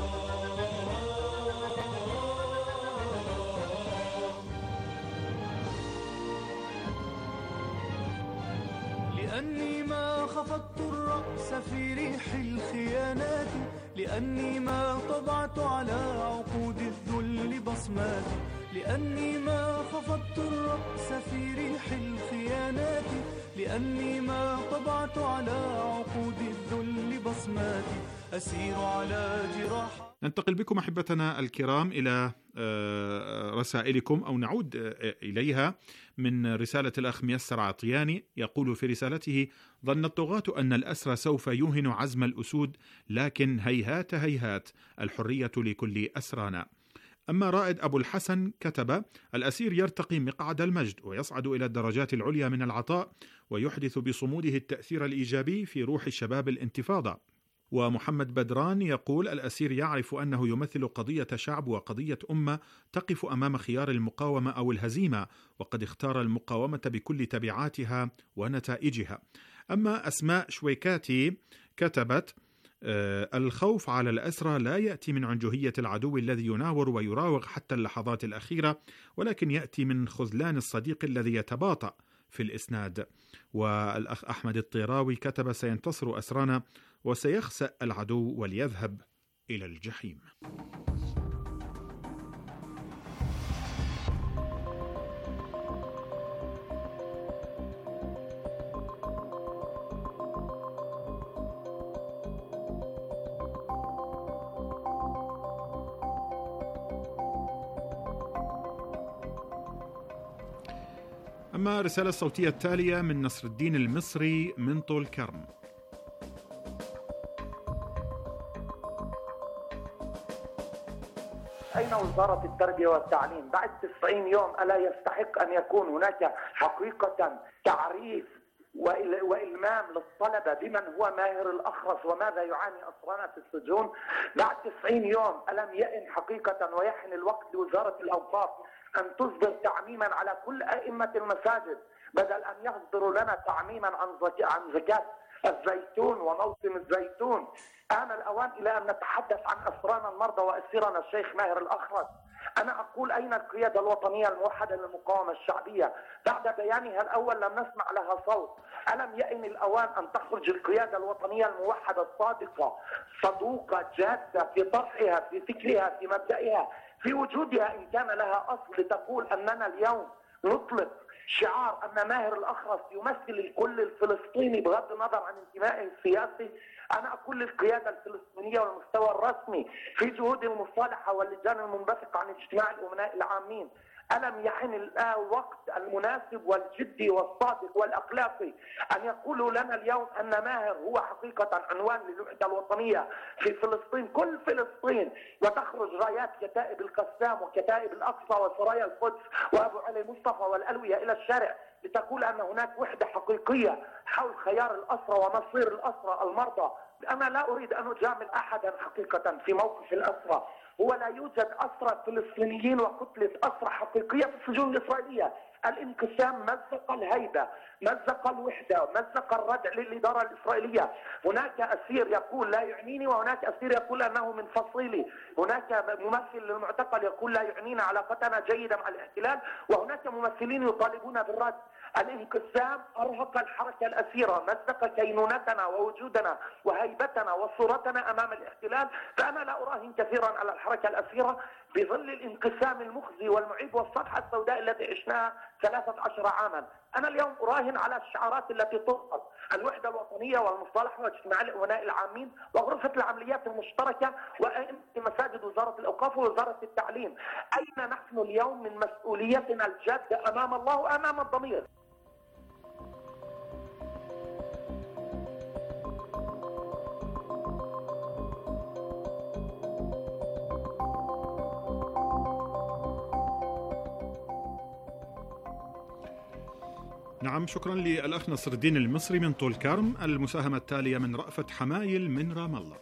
لأني ما خفضت الرأس في ريح الخيانات، لأني ما طبعت على عقود الذل بصمات. لأني ما خفضت الرأس في ريح الخيانات، لأني ما طبعت على عقود الذل بصمات. أسير على جراح. ننتقل بكم أحبتنا الكرام إلى رسائلكم أو نعود إليها من رسالة الأخ ميسر عطياني. يقول في رسالته: ظن الطغاة أن الأسرى سوف يوهن عزم الأسود، لكن هيهات هيهات، الحرية لكل أسرانا. أما رائد أبو الحسن كتب: الأسير يرتقي مقعد المجد ويصعد إلى الدرجات العليا من العطاء، ويحدث بصموده التأثير الإيجابي في روح شباب الانتفاضة. ومحمد بدران يقول: الأسير يعرف أنه يمثل قضية شعب وقضية أمة تقف أمام خيار المقاومة أو الهزيمة، وقد اختار المقاومة بكل تبعاتها ونتائجها. أما أسماء شويكاتي كتبت: الخوف على الأسرى لا يأتي من عنجهية العدو الذي يناور ويراوغ حتى اللحظات الأخيرة، ولكن يأتي من خذلان الصديق الذي يتباطأ في الإسناد. والأخ أحمد الطيراوي كتب: سينتصر أسرانا وسيخسأ العدو وليذهب إلى الجحيم. أما الرسالة الصوتية التالية من نصر الدين المصري من طول كرم. أين وزارة التربية والتعليم؟ بعد 90 يوم ألا يستحق أن يكون هناك حقيقة تعريف وإلمام للطلبة بمن هو ماهر الأخرس وماذا يعاني أسرانا في السجون؟ بعد 90 يوم ألم يئن حقيقة ويحن الوقت لوزارة الأوقاف أن تصدر تعميما على كل أئمة المساجد بدل أن يصدروا لنا تعميما عن زكاة الزيتون وموسم الزيتون؟ آن الأوان إلى أن نتحدث عن أسرانا المرضى وأسيرنا الشيخ ماهر الأخرس. أنا أقول أين القيادة الوطنية الموحدة للمقاومة الشعبية؟ بعد بيانها الأول لم نسمع لها صوت. ألم يئن الأوان أن تخرج القيادة الوطنية الموحدة الصادقة صدوقة جادة في طرحها في فكرها في مبدئها في وجودها إن كان لها أصل، لتقول أننا اليوم نطلق شعار أن ماهر الأخرس يمثل الكل الفلسطيني بغض النظر عن انتمائه السياسي. أنا أقول للقيادة الفلسطينية والمستوى الرسمي في جهود المصالحة واللجان المنبثقة عن اجتماع الأمناء العامين، ألم يحن الوقت المناسب والجدي والصادق والأخلاقي أن يقولوا لنا اليوم أن ماهر هو حقيقة عنوان للوحدة الوطنية في فلسطين، كل فلسطين، وتخرج رايات كتائب القسام وكتائب الأقصى وسرايا القدس وأبو علي مصطفى والألوية إلى الشارع لتقول أن هناك وحدة حقيقية حول خيار الأسرى ومصير الأسرى المرضى. أنا لا أريد أن أجامل أحدا حقيقة في موقف الأسرى، هو لا يوجد أسرى فلسطينيين وكتلة أسرى حقيقية في السجون الإسرائيلية. الانقسام مزق الهيبة، مزق الوحدة، مزق الردع للإدارة الإسرائيلية. هناك أسير يقول لا يعنيني، وهناك أسير يقول أنه من فصيلي. هناك ممثل للمعتقل يقول لا يعنينا علاقتنا جيدة مع الاحتلال، وهناك ممثلين يطالبون بالرد. الانقسام أرهق الحركة الأسيرة، مزق كينونتنا ووجودنا وهيبتنا وصورتنا أمام الاحتلال. فأنا لا أراهن كثيرا على الحركة الأسيرة بظل الانقسام المخزي والمعيب والصفحة السوداء التي عشناها 13 عاما. أنا اليوم أراهن على الشعارات التي تطلق الوحدة الوطنية والمصالحة واجتماع الأمناء العامين وغرفة العمليات المشتركة وأئمة مساجد وزارة الأوقاف ووزارة التعليم. أين نحن اليوم من مسؤوليتنا الجادة أمام الله وأمام الضمير؟ نعم، شكرا للأخ نصر الدين المصري من طول كرم. المساهمة التالية من رأفت حمايل من رام الله.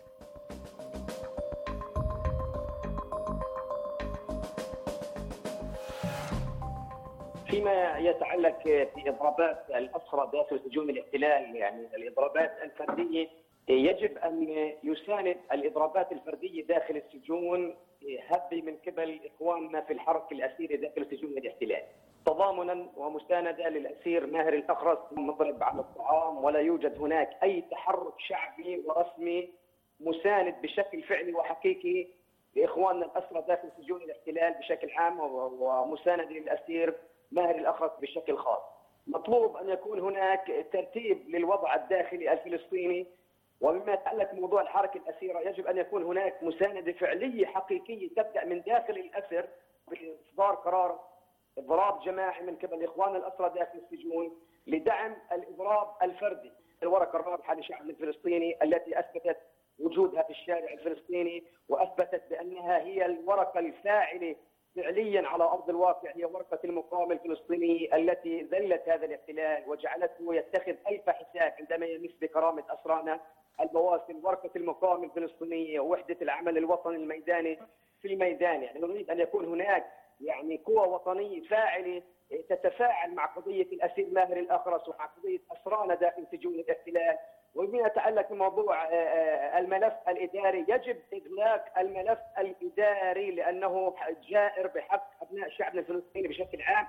فيما يتعلق في إضرابات الأسرى داخل سجون الاحتلال، يعني الإضرابات الفردية، يجب أن يساند الإضرابات الفردية داخل السجون هذه من قبل إخواننا في الحركة الأسيرة داخل سجون الاحتلال، تضامنا ومساندة للأسير ماهر الأخرس مضرب على الطعام، ولا يوجد هناك أي تحرك شعبي ورسمي مساند بشكل فعلي وحقيقي لإخواننا الأسرى داخل سجون الاحتلال بشكل عام ومساندة للأسير ماهر الأخرس بشكل خاص. مطلوب أن يكون هناك ترتيب للوضع الداخلي الفلسطيني، وبما يتعلق بموضوع الحركة الأسيرة يجب أن يكون هناك مساندة فعلية حقيقية تبدأ من داخل الأسر بإصدار قرار إضراب جماعي من قبل إخوان الأسرى داخل السجون لدعم الإضراب الفردي. الورقة الرابحة للشعب الفلسطيني التي أثبتت وجودها في الشارع الفلسطيني وأثبتت بأنها هي الورقة الفاعلة فعليا على أرض الواقع، هي ورقة المقاومة الفلسطيني التي ذلت هذا الاحتلال وجعلته يتخذ ألف حساب عندما يمس بكرامة أسرانا البواسل. ورقة المقاومة الفلسطينية ووحدة العمل الوطني الميداني في الميدان، يعني نريد أن يكون هناك يعني قوة وطنية فاعلة تتفاعل مع قضية الأسير ماهر الأخرس ومع قضية أسرانا داخل سجون الاحتلال. وبما يتعلق بموضوع الملف الإداري، يجب إغلاق الملف الإداري لأنه جائر بحق أبناء شعبنا الفلسطيني بشكل عام.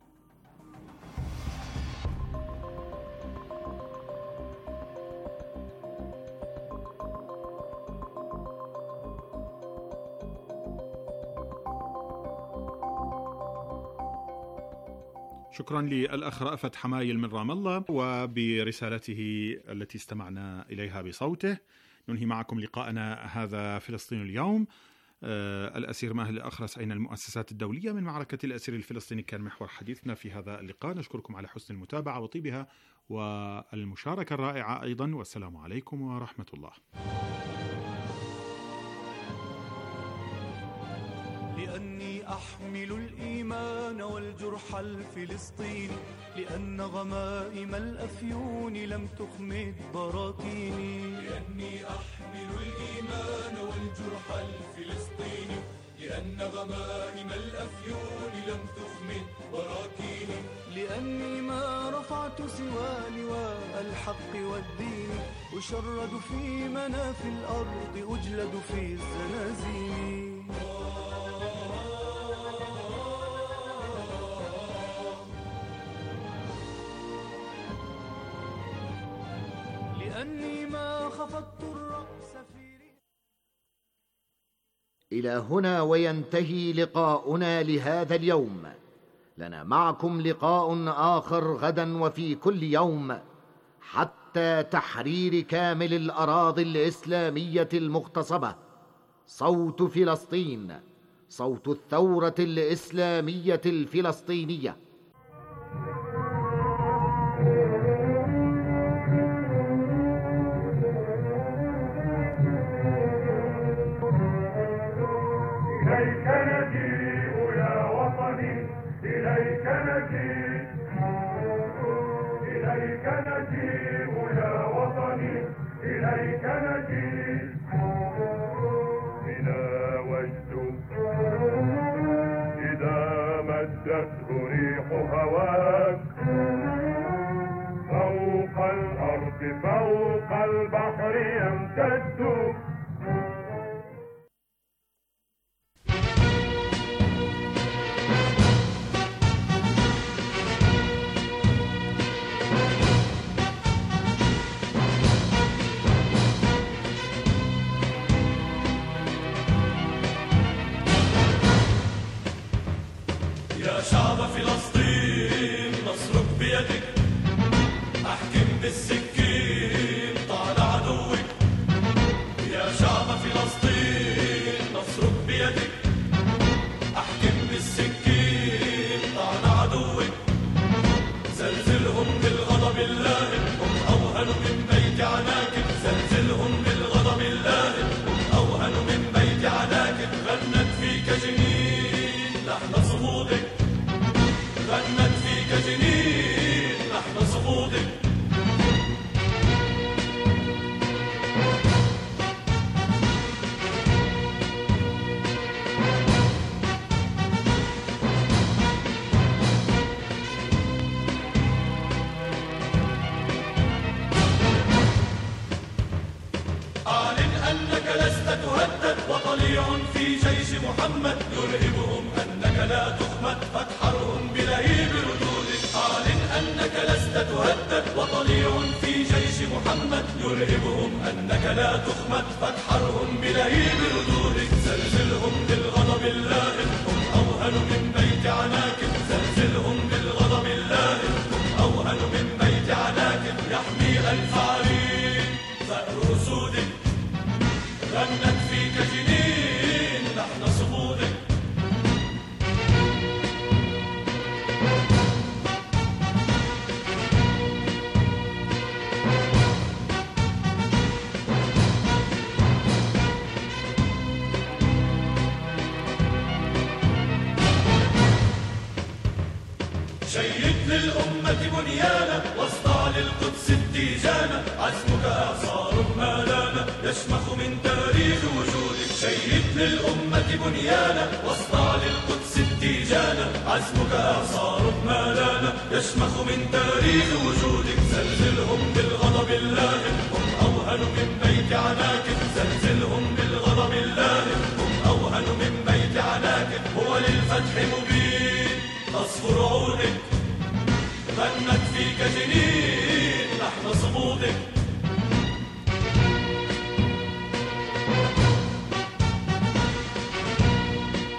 شكرا للأخ رأفت حمايل من رام الله وبرسالته التي استمعنا إليها بصوته. ننهي معكم لقاءنا هذا فلسطين اليوم. الأسير ماهر الأخرس، أين المؤسسات الدولية من معركة الأسير الفلسطيني، كان محور حديثنا في هذا اللقاء. نشكركم على حسن المتابعة وطيبها والمشاركة الرائعة أيضا، والسلام عليكم ورحمة الله. لأني أحمل الإيمان والجرح الفلسطيني، لأن غمائم الأفيون لم تخمد براكيني. لأني أحمل الإيمان والجرح الفلسطيني، لأن غمائم الأفيون لم تخمد براكيني. لأني ما رفعت سوى لواء الحق والدين، أشرد في منافي الأرض، أجلد في الزنازين. لأني ما خفضت الرأس في إلى هنا وينتهي لقاؤنا لهذا اليوم. لنا معكم لقاء آخر غدا وفي كل يوم، حتى تحرير كامل الأراضي الإسلامية المغتصبة. صوت فلسطين، صوت الثورة الإسلامية الفلسطينية. إليك نجيء يا وطني، إليك نجيء، إليك نجيء يا وطني، إليك نجيء. بنا وجد إذا مدته ريح هواك، فوق الأرض فوق البحر يمتد. يا شعب فلسطين نصرك بيدك، أحكم بالسكين طال عدوك. يا شعب فلسطين نصرك بيدك، أحكم بالسكين طال عدوك. زلزلهم بالغضب اللائم، هم أوهن من بيت عناكب. زلزلهم بالغضب اللائم، هم أوهن من بيت عناكب. غنت فيك جنين لحن صمودك، غنت فيك جنين لحن صمودك. أعلن أنك لست تهدد، وطليع في جيش محمد يرهبهم أنك لا تخمد، فاتحرهم بلهيب ردودك. أعلن أنك لست تهدد، وطليع في جيش محمد يرهبهم أنك لا تخمد، فاتحرهم بلهيب ردودك. زلزلهم بالغضب اللائم، هم أوهن من بيت عناكب. زلزلهم بالغضب اللائم، هم أوهن من بيت عناكب. يحمي الفعالين ثأر أسودك، غنت فيك جنين لحن صمودك. شيد للأمة بنيانا، واصدع للقدس التيجانا. عزمك إعصار ما لانا، يشمخ من تاريخ وجودك. شيد للأمة بنيانا، واصدع للقدس التيجانا. عزمك إعصار ما لانا، يشمخ من تاريخ وجودك. زلزلهم بالغضب اللائم، هم أوهن من بيت عناكب. زلزلهم بالغضب اللائم، هم أوهن من بيت عناكب. هو للفتح مبين تصفر عودك، غنت فيك جنين